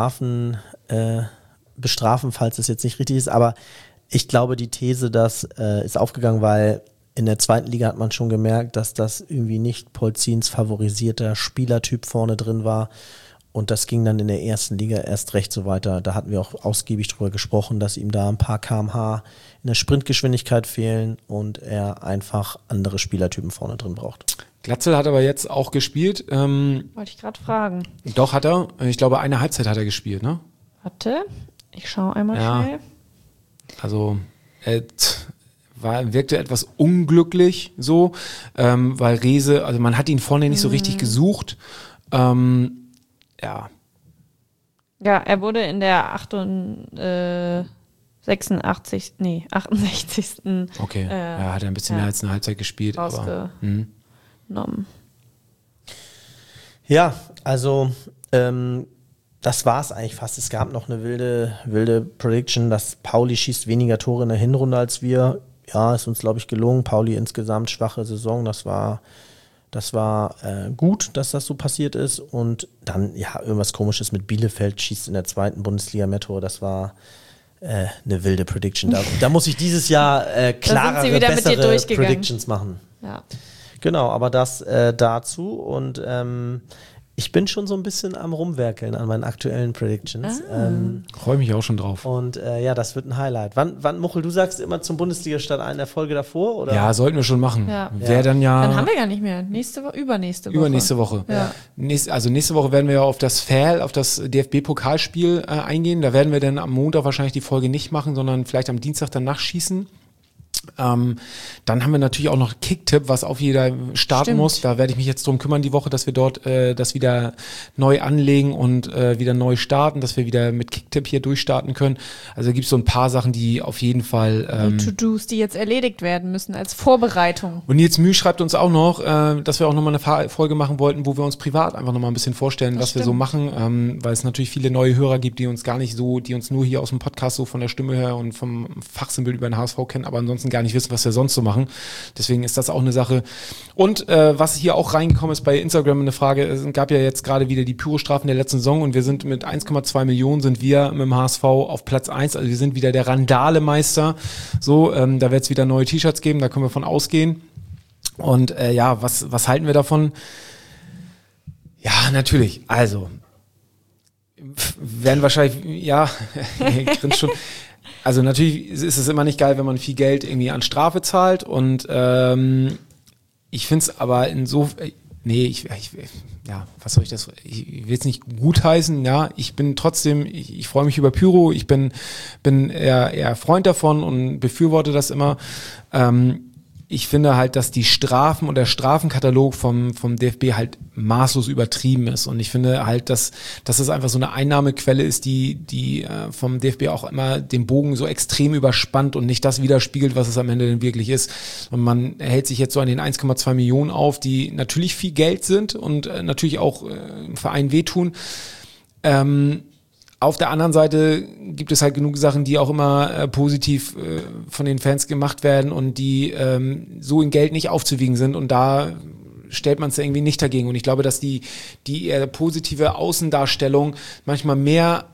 bestrafen, falls es jetzt nicht richtig ist, aber ich glaube, die These, das ist aufgegangen, weil in der zweiten Liga hat man schon gemerkt, dass das irgendwie nicht Polzins favorisierter Spielertyp vorne drin war, und das ging dann in der ersten Liga erst recht so weiter. Da hatten wir auch ausgiebig drüber gesprochen, dass ihm da ein paar km/h in der Sprintgeschwindigkeit fehlen und er einfach andere Spielertypen vorne drin braucht. Glatzel hat aber jetzt auch gespielt. Wollte ich gerade fragen. Doch, hat er. Ich glaube, eine Halbzeit hat er gespielt, ne? Warte, ich schaue einmal schnell. Also, wirkte etwas unglücklich so, weil Rehse, also man hat ihn vorne nicht so richtig gesucht. Ja, er wurde in der 68. Okay, hat er ein bisschen mehr als eine Halbzeit gespielt. Rausgenommen. Ja, also das war es eigentlich fast. Es gab noch eine wilde Prediction, dass Pauli schießt weniger Tore in der Hinrunde als wir. Ja, ist uns, glaube ich, gelungen. Pauli insgesamt schwache Saison, das war Das war gut, dass das so passiert ist. Und dann, ja, irgendwas Komisches mit Bielefeld schießt in der 2. Bundesliga mehr Tore. Das war eine wilde Prediction. Da muss ich dieses Jahr klarere, bessere Predictions machen. Ja. Genau, aber das dazu. Und ich bin schon so ein bisschen am Rumwerkeln an meinen aktuellen Predictions. Freue mich auch schon drauf. Und ja, das wird ein Highlight. Wann, Muchel, du sagst immer zum Bundesliga-Start in der Folge davor? Oder? Ja, sollten wir schon machen. Ja. Wäre dann ja... Dann haben wir gar nicht mehr. Übernächste Woche. Übernächste Woche. Ja. Nächste Woche werden wir ja auf das DFB-Pokalspiel eingehen. Da werden wir dann am Montag wahrscheinlich die Folge nicht machen, sondern vielleicht am Dienstag dann nachschießen. Dann haben wir natürlich auch noch Kicktipp, was auf jeder starten muss. Da werde ich mich jetzt drum kümmern die Woche, dass wir dort das wieder neu anlegen und wieder neu starten, dass wir wieder mit Kicktipp hier durchstarten können. Also gibt es so ein paar Sachen, die auf jeden Fall To-Dos, die jetzt erledigt werden müssen als Vorbereitung. Und Nils Müh schreibt uns auch noch, dass wir auch nochmal eine Folge machen wollten, wo wir uns privat einfach nochmal ein bisschen vorstellen, was wir so machen, weil es natürlich viele neue Hörer gibt, die uns gar nicht so, die uns nur hier aus dem Podcast so von der Stimme her und vom Fachsinnbild über den HSV kennen, aber ansonsten gar nicht wissen, was wir sonst so machen. Deswegen ist das auch eine Sache. Und was hier auch reingekommen ist bei Instagram eine Frage, es gab ja jetzt gerade wieder die Pyrostrafen der letzten Saison und wir sind mit 1,2 Millionen sind wir mit dem HSV auf Platz 1, also wir sind wieder der Randale-Meister. So, da wird es wieder neue T-Shirts geben, da können wir von ausgehen. Und ja, was halten wir davon? Ja, natürlich. Also, werden wahrscheinlich, ja, grinst schon. Also natürlich ist es immer nicht geil, wenn man viel Geld irgendwie an Strafe zahlt und ich finde es aber insofern, ja, was soll ich das, ich will es nicht gutheißen, ja, ich bin trotzdem, ich freue mich über Pyro, ich bin eher Freund davon und befürworte das immer. Ich finde halt, dass die Strafen und der Strafenkatalog vom DFB halt maßlos übertrieben ist. Und ich finde halt, dass es einfach so eine Einnahmequelle ist, die vom DFB auch immer den Bogen so extrem überspannt und nicht das widerspiegelt, was es am Ende denn wirklich ist. Und man hält sich jetzt so an den 1,2 Millionen auf, die natürlich viel Geld sind und natürlich auch im Verein wehtun. Auf der anderen Seite gibt es halt genug Sachen, die auch immer positiv von den Fans gemacht werden und die so in Geld nicht aufzuwiegen sind und da stellt man es irgendwie nicht dagegen. Und ich glaube, dass die eher positive Außendarstellung manchmal mehr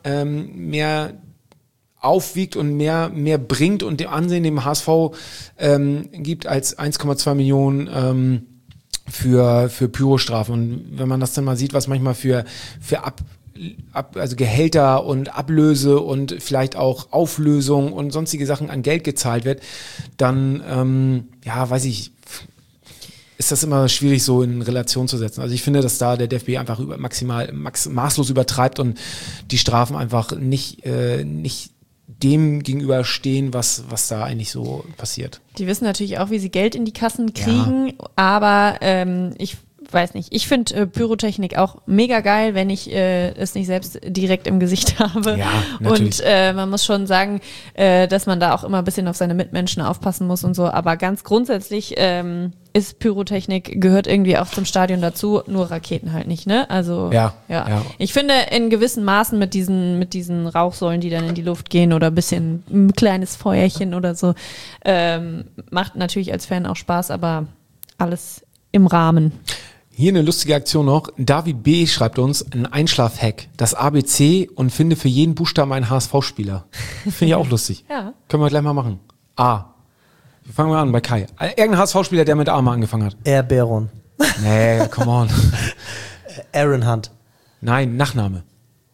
aufwiegt und mehr bringt und dem Ansehen dem HSV gibt als 1,2 Millionen für Pyrostrafen. Und wenn man das dann mal sieht, was manchmal für also Gehälter und Ablöse und vielleicht auch Auflösung und sonstige Sachen an Geld gezahlt wird, dann, weiß ich, ist das immer schwierig so in Relation zu setzen. Also ich finde, dass da der DFB einfach maßlos übertreibt und die Strafen einfach nicht dem gegenüberstehen, was da eigentlich so passiert. Die wissen natürlich auch, wie sie Geld in die Kassen kriegen, aber ich weiß nicht, ich finde Pyrotechnik auch mega geil, wenn ich es nicht selbst direkt im Gesicht habe. Ja, natürlich. Und man muss schon sagen, dass man da auch immer ein bisschen auf seine Mitmenschen aufpassen muss und so. Aber ganz grundsätzlich ist Pyrotechnik, gehört irgendwie auch zum Stadion dazu, nur Raketen halt nicht, ne? Also ja. Ich finde in gewissen Maßen mit diesen Rauchsäulen, die dann in die Luft gehen oder ein bisschen ein kleines Feuerchen oder so, macht natürlich als Fan auch Spaß, aber alles im Rahmen. Hier eine lustige Aktion noch. David B. schreibt uns ein Einschlaf-Hack. Das ABC und finde für jeden Buchstaben einen HSV-Spieler. Finde ich auch lustig. Ja. Können wir gleich mal machen. A. Wir fangen mal an bei Kai. Irgendein HSV-Spieler, der mit A mal angefangen hat. Baron. Nee, come on. Aaron Hunt. Nein, Nachname.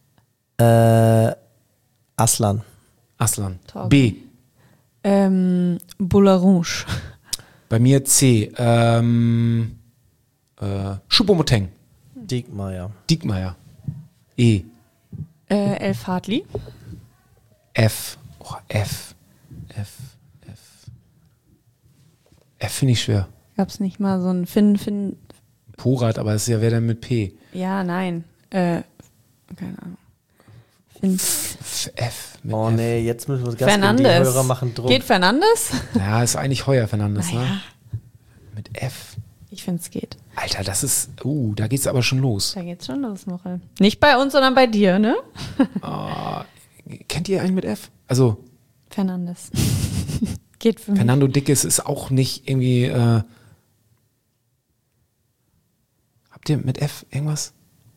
Aslan. Torben. B. Boularouge. Bei mir C. Choupo-Moting. Diekmeyer. E. Elf Hartley. F. Oh, F finde ich schwer. Gab's nicht mal so ein Finn. Porat, aber das ist ja wer denn mit P? Ja, nein. Keine Ahnung. Finn. F. Mit Oh F. nee, jetzt müssen wir Gas geben. Fernandes. Die Hörer machen Druck. Geht Fernandes? Ja, ist eigentlich Heuer Fernandes, ne? Mit F. Ich finde, es geht. Alter, das ist, da geht's aber schon los. Da geht's schon los, Mochel. Nicht bei uns, sondern bei dir, ne? Kennt ihr einen mit F? Also, Fernandes. Geht für mich. Fernando Dickes ist auch nicht irgendwie, Habt ihr mit F irgendwas?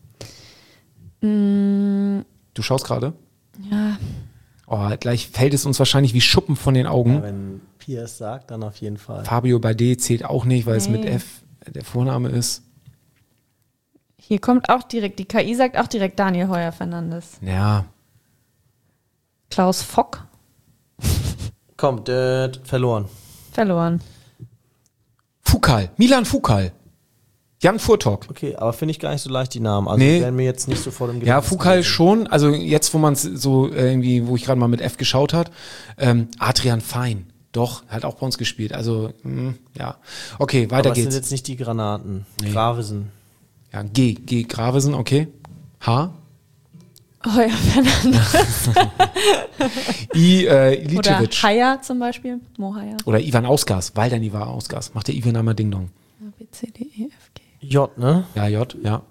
Mm, Du schaust gerade? ja, Oh, gleich fällt es uns wahrscheinlich wie Schuppen von den Augen. Ja, wenn Pia es sagt, dann auf jeden Fall. Fabio Bade zählt auch nicht, weil es mit Nee. F der Vorname ist. hier kommt auch direkt, die KI sagt auch direkt Daniel Heuer Fernandes. Ja, Klaus Fock, Komm, verloren. verloren. Foucault, Milan Foucault. Jan Furtok. Okay, aber finde ich gar nicht so leicht, die Namen. Also Nee. die werden mir jetzt nicht sofort im Ja, Gedächtnis Foucault gewesen. schon. Also jetzt, wo man es so irgendwie, wo ich gerade mal mit F geschaut hat. Adrian Fein. Doch, hat auch bei uns gespielt. Also, ja. Okay, weiter Aber es sind geht's. jetzt nicht die Granaten. Nee. Gravesen. Ja, G Gravesen, okay. H. Heuer Fernandes. I, Oder Ilicevic. Haya zum Beispiel. Mo Haya. Oder Ivan Ausgas. Walter Ivan Ausgas. Macht der Ivan einmal Ding Dong. A, B, C, D, E, F, G. J, ne? Ja, J, ja.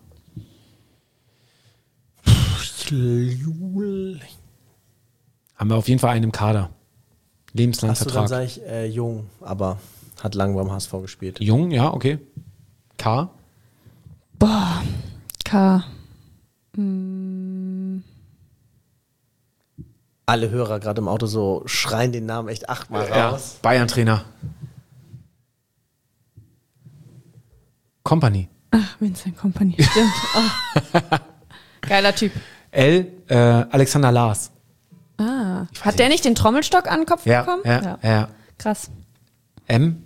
Haben wir auf jeden Fall einen im Kader. Lebenslanger Achso, dann Vertrag. sage ich Jung, aber hat lang beim HSV gespielt. Jung, ja, okay. K. Boah. K. Alle Hörer gerade im Auto so schreien den Namen echt 8-mal raus. Bayern-Trainer. Company. Ach, Vincent Kompany. Stimmt. Oh. Geiler Typ. L. Alexander Lars. Ah. Hat der nicht den Trommelstock an den Kopf bekommen? Ja. Krass. M.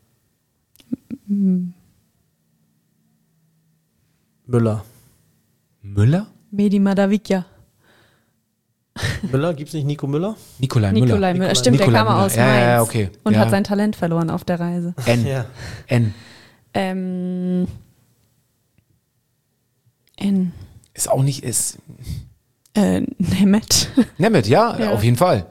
Müller. Müller? Medi Madavikia. Müller? Gibt's nicht Nico Müller? Nikolai Nikolai Müller. Stimmt, Nikolai der kam Müller. aus Ja, Mainz. ja, okay. Und Ja. hat sein Talent verloren auf der Reise. N. Ja. N. N. Ist auch nicht, ist. Nemeth. Nemeth, ja, Ja. auf jeden Fall.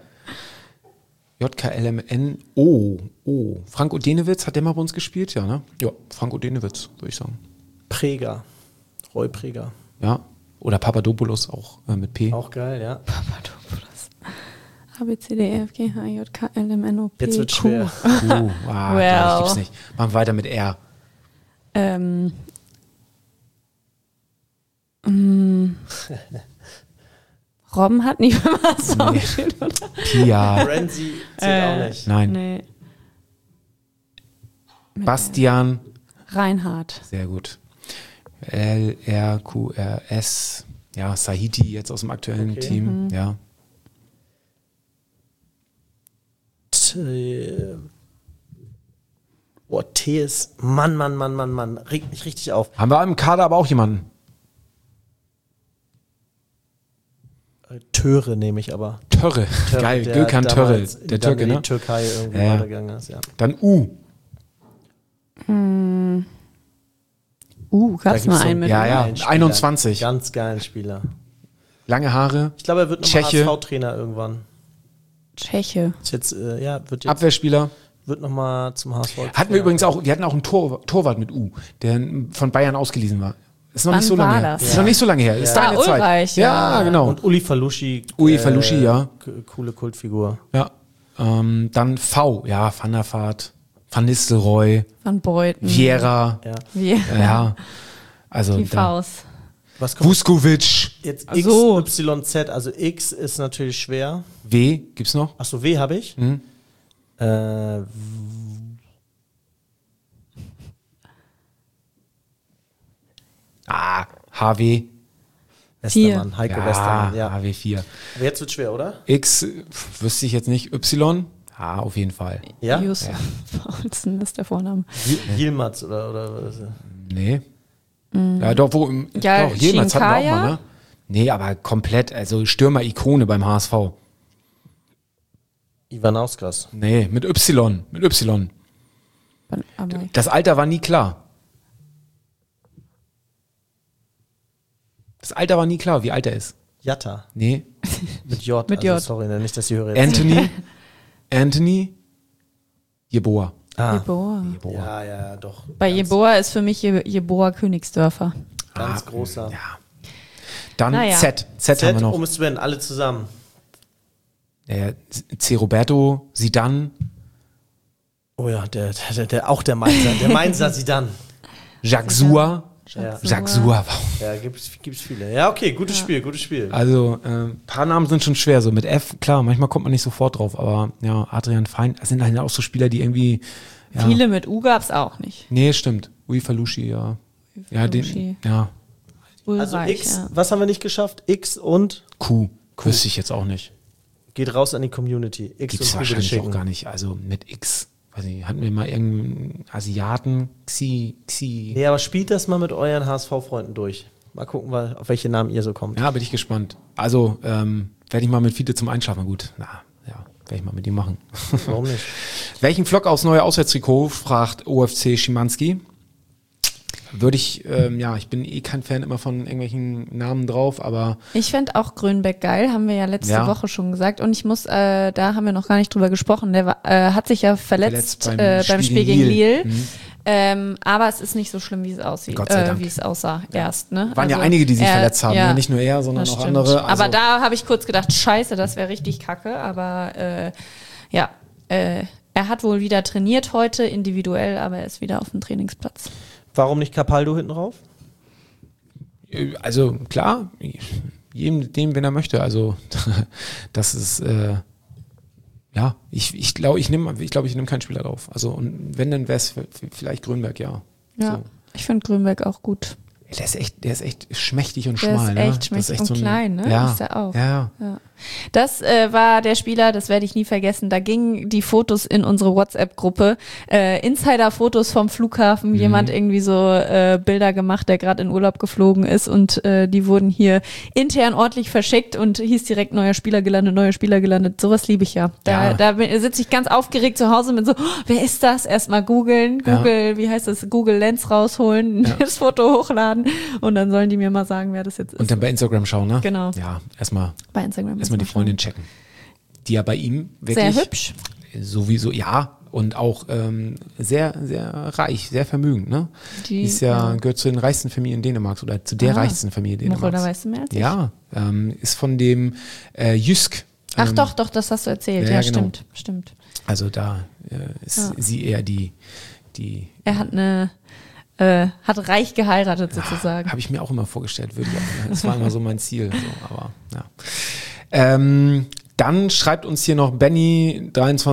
JKLMN. O. Frank Odenewitz, hat der mal bei uns gespielt? Ja, ne? Ja, Frank Odenewitz, würde ich sagen. Präger. Roy Präger. Ja. Oder Papadopoulos, auch mit P. Auch geil, ja. Papadopoulos. A, B, C, D, E, F, G, H, J, K, L, M, N, O, P, Jetzt wird Q. schwer. Well. Gibt's nicht. Machen wir weiter mit R. Robben hat nie was gespielt, oder? Pia. Renzi zählt auch nicht. Nein. Nee. Bastian. Reinhard. Sehr gut. LRQRS. Ja, Sahiti jetzt aus dem aktuellen Okay. Team. Ja. T ist. Mann. Regt mich richtig auf. Haben wir im Kader aber auch jemanden. Töre nehme ich aber. Törre. Geil. der Gökhan Törre. damals Der dann Türke, in die ne? Türkei irgendwie Ja. weitergegangen ist, ja. Dann U. Gab's Da mal gibt's einen so mit. Ja, ja. geilen Spieler. 21. Ganz geilen Spieler. Lange Haare. Ich glaube, er wird nochmal Tscheche. HSV-Trainer irgendwann. Tscheche. Ist jetzt, wird jetzt Abwehrspieler. wird nochmal zum HSV. Hatten wir übrigens auch, wir hatten auch einen Torwart mit U, der von Bayern ausgeliehen war. Ist noch Wann nicht so war lange her. das? Ist noch nicht so lange her. Ist deine Zeit. Ulreich, Ja, ja. genau. Und Uli Falushi. Ja. Coole Kultfigur. Ja. Dann V. Ja, Van der Vaart, Van Nistelrooy, Van Beuten. Vieira. Ja. Wie? Ja. Also Die da. Faust. Was kommt Ach Vuskovic. jetzt? so. XYZ, also X ist natürlich schwer. W. Gibt's noch? Achso, W habe ich. Mhm. HW. Westermann, Heiko Ja, Westermann, ja. HW4. Aber jetzt wird schwer, oder? X wüsste ich jetzt nicht. Y. Auf jeden Fall. Ja? Jus Paulsen ist der Vorname. Yilmaz oder was ist das? Nee. Ja, doch, Ja, doch, jemals hatten wir auch Schinkaya? mal, ne? Nee, aber komplett, also Stürmer-Ikone beim HSV. Ivanauskas. Nee, mit Y. Mit Y. Aber Das Alter war nie klar. Das Alter war nie klar, wie alt er ist. Jatta. Nee. Mit J. Mit also, J. Sorry, nicht, dass die Hörer jetzt. Anthony Jeboa. Jeboa. Ja, doch. Bei Jeboa ist für mich Jeboa Königsdörfer. Ganz großer. Ja. Dann Naja. Z haben wir Z, noch. um es zu benennen, alle zusammen. C. Roberto, Zidane, Oh ja, auch der Mainzer. Der Mainzer Zidane. Jacques Sua. Jacques Suhr. Ja, gibt's viele. Ja, okay, gutes Spiel. Also, paar Namen sind schon schwer, so mit F, klar, manchmal kommt man nicht sofort drauf, aber ja, Adrian Fein, das sind halt auch so Spieler, die irgendwie, ja. Viele mit U gab's auch nicht. Nee, stimmt. Uifalushi, ja. Ja, ja. Also X, was haben wir nicht geschafft? X und? Q. Wüsste ich jetzt auch nicht. Geht raus an die Community. X gibt's und wahrscheinlich auch gar nicht, also mit X. Weiß nicht, hatten wir mal irgendeinen Asiaten? Xi. Nee, aber spielt das mal mit euren HSV-Freunden durch. Mal gucken, auf welche Namen ihr so kommt. Ja, bin ich gespannt. Also, werde ich mal mit Fiete zum Einschlafen. Gut, werde ich mal mit ihm machen. Warum nicht? Welchen Vlog aus neue Auswärtstrikot, fragt OFC Schimanski. Würde ich, ich bin kein Fan immer von irgendwelchen Namen drauf, aber... Ich fände auch Grünbeck geil, haben wir ja letzte Woche schon gesagt. Und ich muss, da haben wir noch gar nicht drüber gesprochen, der hat sich ja verletzt beim Spiel gegen Lille. Aber es ist nicht so schlimm, wie es aussieht, Gott sei Dank. wie es aussah erst. Ne? Waren ja einige, die sich verletzt haben, ne? Nicht nur er, sondern auch andere. Also aber da habe ich kurz gedacht, scheiße, das wäre richtig kacke. Aber er hat wohl wieder trainiert heute, individuell, aber er ist wieder auf dem Trainingsplatz. Warum nicht Capaldo hinten rauf? Also klar, jedem, wenn er möchte. Also das ist ich glaube, ich nehme keinen Spieler drauf. Also und wenn, dann wäre es vielleicht Grünberg, ja. Ja, so. Ich finde Grünberg auch gut. Der ist echt schmächtig und schmal. Der ist echt schmächtig und klein, ne? Ja. Ist er auch. Ja. Das war der Spieler, das werde ich nie vergessen. Da gingen die Fotos in unsere WhatsApp-Gruppe. Insider-Fotos vom Flughafen. Jemand irgendwie so Bilder gemacht, der gerade in Urlaub geflogen ist und die wurden hier intern ordentlich verschickt und hieß direkt neuer Spieler gelandet. Sowas liebe ich ja. Da sitze ich ganz aufgeregt zu Hause mit so, wer ist das? Erstmal googeln. Wie heißt das? Google Lens rausholen, das Foto hochladen und dann sollen die mir mal sagen, wer das jetzt ist. Und dann bei Instagram schauen, ne? Genau. Ja, erstmal bei Instagram die Freundin checken. Die ja bei ihm wirklich sehr hübsch. Sowieso, ja. Und auch sehr, sehr reich, sehr vermögend, ne? Die ist gehört zu den reichsten Familien Dänemarks oder zu der reichsten Familie Dänemarks. Da weißt du mehr als ich. Ja, ist von dem Jysk. Ach doch, das hast du erzählt. Ja, genau. Stimmt. Also da ist sie eher die. Er hat reich geheiratet sozusagen. Habe ich mir auch immer vorgestellt, würde ich auch. Das war immer so mein Ziel. So, aber ja. Dann schreibt uns hier noch Benny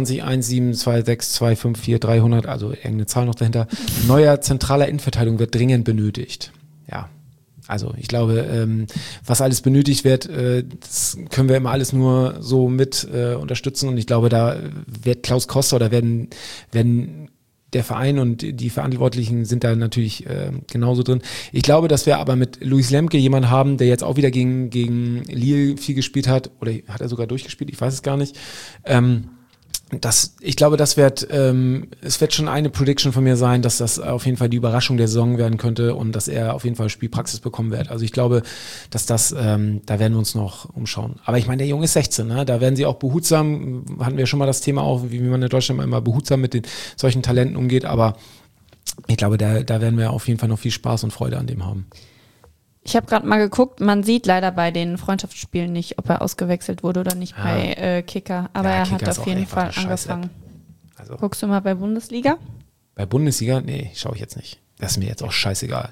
231726254300, also irgendeine Zahl noch dahinter. Neuer zentraler Innenverteidigung wird dringend benötigt. Ja. Also ich glaube, was alles benötigt wird, das können wir immer alles nur so mit unterstützen. Und ich glaube, da wird Klaus Koster oder werden der Verein und die Verantwortlichen sind da natürlich genauso drin. Ich glaube, dass wir aber mit Luis Lemke jemanden haben, der jetzt auch wieder gegen Lille viel gespielt hat. Oder hat er sogar durchgespielt? Ich weiß es gar nicht. Ich glaube, es wird schon eine Prediction von mir sein, dass das auf jeden Fall die Überraschung der Saison werden könnte und dass er auf jeden Fall Spielpraxis bekommen wird. Also ich glaube, dass da werden wir uns noch umschauen. Aber ich meine, der Junge ist 16, ne? Da werden sie auch behutsam, hatten wir schon mal das Thema auch, wie man in Deutschland immer behutsam mit solchen Talenten umgeht, aber ich glaube, da werden wir auf jeden Fall noch viel Spaß und Freude an dem haben. Ich habe gerade mal geguckt, man sieht leider bei den Freundschaftsspielen nicht, ob er ausgewechselt wurde oder nicht bei Kicker. Aber er hat auf jeden Fall angefangen. Also, guckst du mal bei Bundesliga? Bei Bundesliga? Nee, schaue ich jetzt nicht. Das ist mir jetzt auch scheißegal.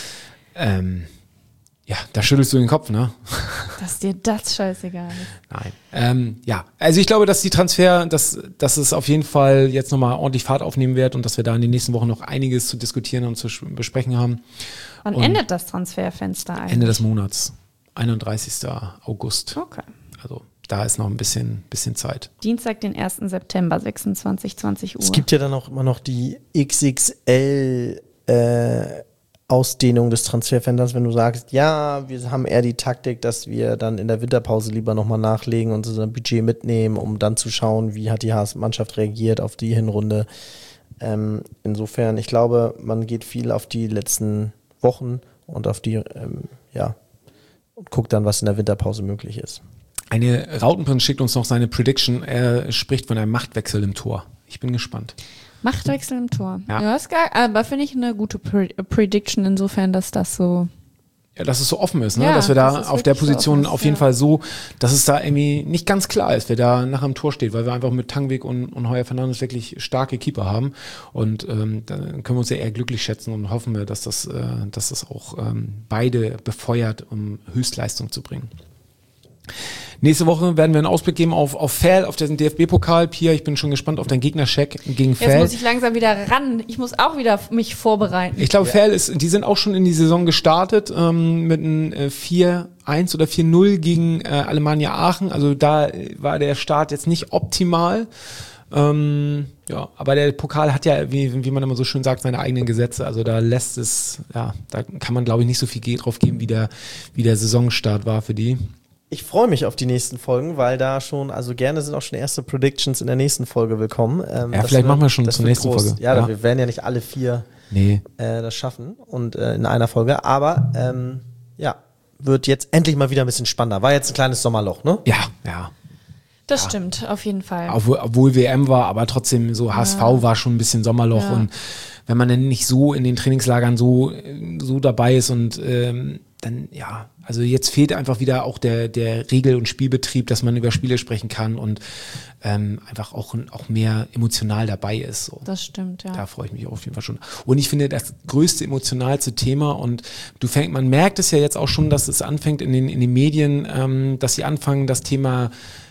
Da schüttelst du den Kopf, ne? Dass dir das scheißegal ist. Nein. Also ich glaube, dass die Transfer, dass es auf jeden Fall jetzt nochmal ordentlich Fahrt aufnehmen wird und dass wir da in den nächsten Wochen noch einiges zu diskutieren und zu besprechen haben. Wann endet das Transferfenster eigentlich? Ende des Monats, 31. August. Okay. Also da ist noch ein bisschen Zeit. Dienstag, den 1. September, 26:20 Uhr. Es gibt ja dann auch immer noch die XXL Ausdehnung des Transferfensters, wenn du sagst, ja, wir haben eher die Taktik, dass wir dann in der Winterpause lieber nochmal nachlegen und unser Budget mitnehmen, um dann zu schauen, wie hat die Mannschaft reagiert auf die Hinrunde. Insofern, ich glaube, man geht viel auf die letzten Wochen und auf die, und guckt dann, was in der Winterpause möglich ist. Eine Rautenprinz schickt uns noch seine Prediction. Er spricht von einem Machtwechsel im Tor. Ich bin gespannt. Machtwechsel im Tor. Ja, ist geil, aber finde ich eine gute Prediction insofern, dass das so dass es so offen ist, ne? Ja, dass wir das da ist auf der wirklich so Position offen, auf jeden ja. Fall so, dass es da irgendwie nicht ganz klar ist, wer da nach dem Tor steht, weil wir einfach mit Tangweg und Heuer Fernandes wirklich starke Keeper haben und dann können wir uns ja eher glücklich schätzen und hoffen wir, dass das auch beide befeuert, um Höchstleistung zu bringen. Nächste Woche werden wir einen Ausblick geben auf Fair, auf den DFB-Pokal. Pia, ich bin schon gespannt auf deinen Gegner-Check gegen Fair. Jetzt muss ich langsam wieder ran. Ich muss auch wieder mich vorbereiten. Ich glaube, Fair die sind auch schon in die Saison gestartet mit einem 4-1 oder 4-0 gegen Alemannia Aachen. Also da war der Start jetzt nicht optimal. Ja, aber der Pokal hat ja, wie man immer so schön sagt, seine eigenen Gesetze. Also da lässt es, ja, da kann man, glaube ich, nicht so viel drauf geben, wie der Saisonstart war für die. Ich freue mich auf die nächsten Folgen, weil da schon, also gerne sind auch schon erste Predictions in der nächsten Folge willkommen. Vielleicht machen wir schon zur nächsten groß. Folge. Ja, wir werden ja nicht alle 4 das schaffen und in einer Folge, aber wird jetzt endlich mal wieder ein bisschen spannender. War jetzt ein kleines Sommerloch, ne? Ja. Das stimmt, auf jeden Fall. Obwohl WM war, aber trotzdem so HSV war schon ein bisschen Sommerloch und wenn man dann nicht so in den Trainingslagern so dabei ist und dann, ja, also jetzt fehlt einfach wieder auch der Regel- und Spielbetrieb, dass man über Spiele sprechen kann und einfach auch mehr emotional dabei ist. So. Das stimmt, ja. Da freue ich mich auf jeden Fall schon. Und ich finde, das größte, emotionalste Thema und man merkt es ja jetzt auch schon, dass es anfängt in den Medien, dass sie anfangen, das Thema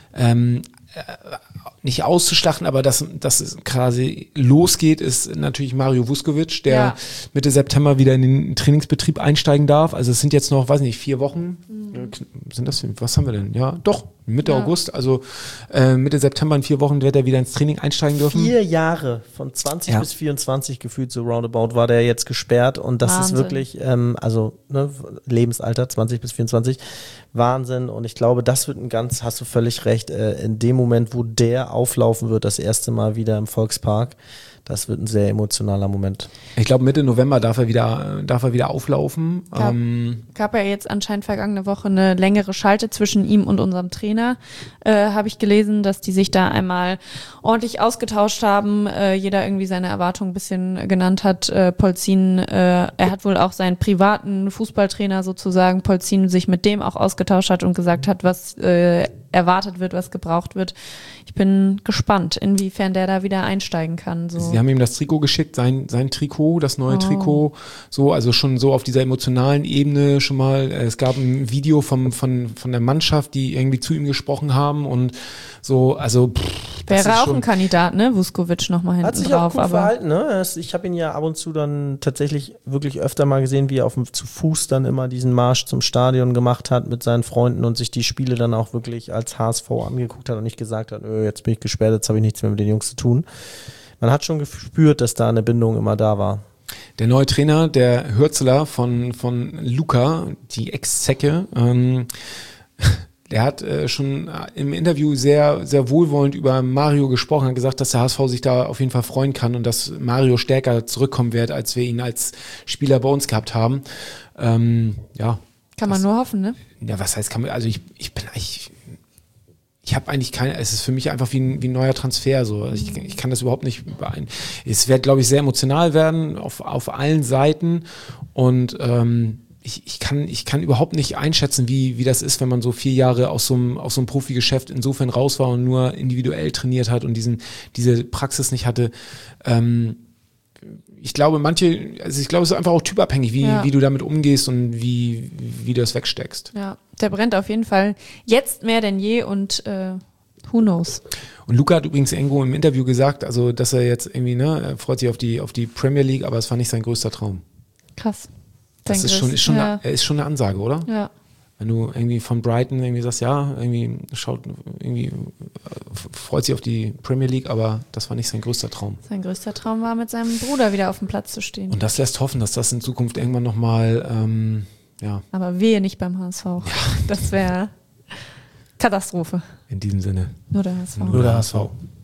nicht auszuschlachten, aber dass es quasi losgeht, ist natürlich Mario Vuskovic, der Mitte September wieder in den Trainingsbetrieb einsteigen darf. Also es sind jetzt noch, weiß nicht, 4 Wochen. Sind das, was haben wir denn? Ja, doch, Mitte August, also Mitte September in 4 Wochen wird er wieder ins Training einsteigen dürfen. 4 Jahre, von 20 bis 24 gefühlt so roundabout war der jetzt gesperrt und das Wahnsinn. ist wirklich, Lebensalter 20 bis 24, Wahnsinn und ich glaube, das wird hast du völlig recht, in dem Moment, wo der auflaufen wird, das erste Mal wieder im Volkspark, das wird ein sehr emotionaler Moment. Ich glaube, Mitte November darf er wieder auflaufen. Gab ja jetzt anscheinend vergangene Woche eine längere Schalte zwischen ihm und unserem Trainer. Habe ich gelesen, dass die sich da einmal ordentlich ausgetauscht haben. Jeder irgendwie seine Erwartungen ein bisschen genannt hat. Polzin, er hat wohl auch seinen privaten Fußballtrainer sozusagen, Polzin, sich mit dem auch ausgetauscht hat und gesagt hat, was erwartet wird, was gebraucht wird. Ich bin gespannt, inwiefern der da wieder einsteigen kann. So. Sie haben ihm das Trikot geschickt, sein Trikot, das neue Trikot, so, also schon so auf dieser emotionalen Ebene schon mal. Es gab ein Video von der Mannschaft, die irgendwie zu ihm gesprochen haben und so, also wäre auch ein Kandidat, ne? Vuskovic nochmal hinten hat sich drauf. auch gut verhalten, ne? Ich habe ihn ja ab und zu dann tatsächlich wirklich öfter mal gesehen, wie er zu Fuß dann immer diesen Marsch zum Stadion gemacht hat mit seinen Freunden und sich die Spiele dann auch wirklich als HSV angeguckt hat und nicht gesagt hat, jetzt bin ich gesperrt, jetzt habe ich nichts mehr mit den Jungs zu tun. Man hat schon gespürt, dass da eine Bindung immer da war. Der neue Trainer, der Hürzeler von Luca, die Ex-Zecke, der hat schon im Interview sehr, sehr wohlwollend über Mario gesprochen, hat gesagt, dass der HSV sich da auf jeden Fall freuen kann und dass Mario stärker zurückkommen wird, als wir ihn als Spieler bei uns gehabt haben. Kann man nur hoffen, ne? Ja, was heißt, also ich habe eigentlich es ist für mich einfach wie ein neuer Transfer, so. Also ich kann das überhaupt nicht es wird, glaube ich, sehr emotional werden auf allen Seiten und ich kann überhaupt nicht einschätzen, wie das ist, wenn man so 4 Jahre aus so einem Profigeschäft insofern raus war und nur individuell trainiert hat und diese Praxis nicht hatte. Ich glaube, es ist einfach auch typabhängig, wie du damit umgehst und wie du das wegsteckst. Ja, der brennt auf jeden Fall jetzt mehr denn je und who knows. Und Luca hat übrigens irgendwo im Interview gesagt, also dass er jetzt irgendwie, er freut sich auf die Premier League, aber es war nicht sein größter Traum. Krass. Das ist schon eine Ansage, oder? Ja. Wenn du irgendwie von Brighton irgendwie sagst, freut sich auf die Premier League, aber das war nicht sein größter Traum. Sein größter Traum war, mit seinem Bruder wieder auf dem Platz zu stehen. Und das lässt hoffen, dass das in Zukunft irgendwann nochmal, Aber wehe nicht beim HSV. Ja. Das wäre Katastrophe. In diesem Sinne. Nur der HSV. Nur der HSV.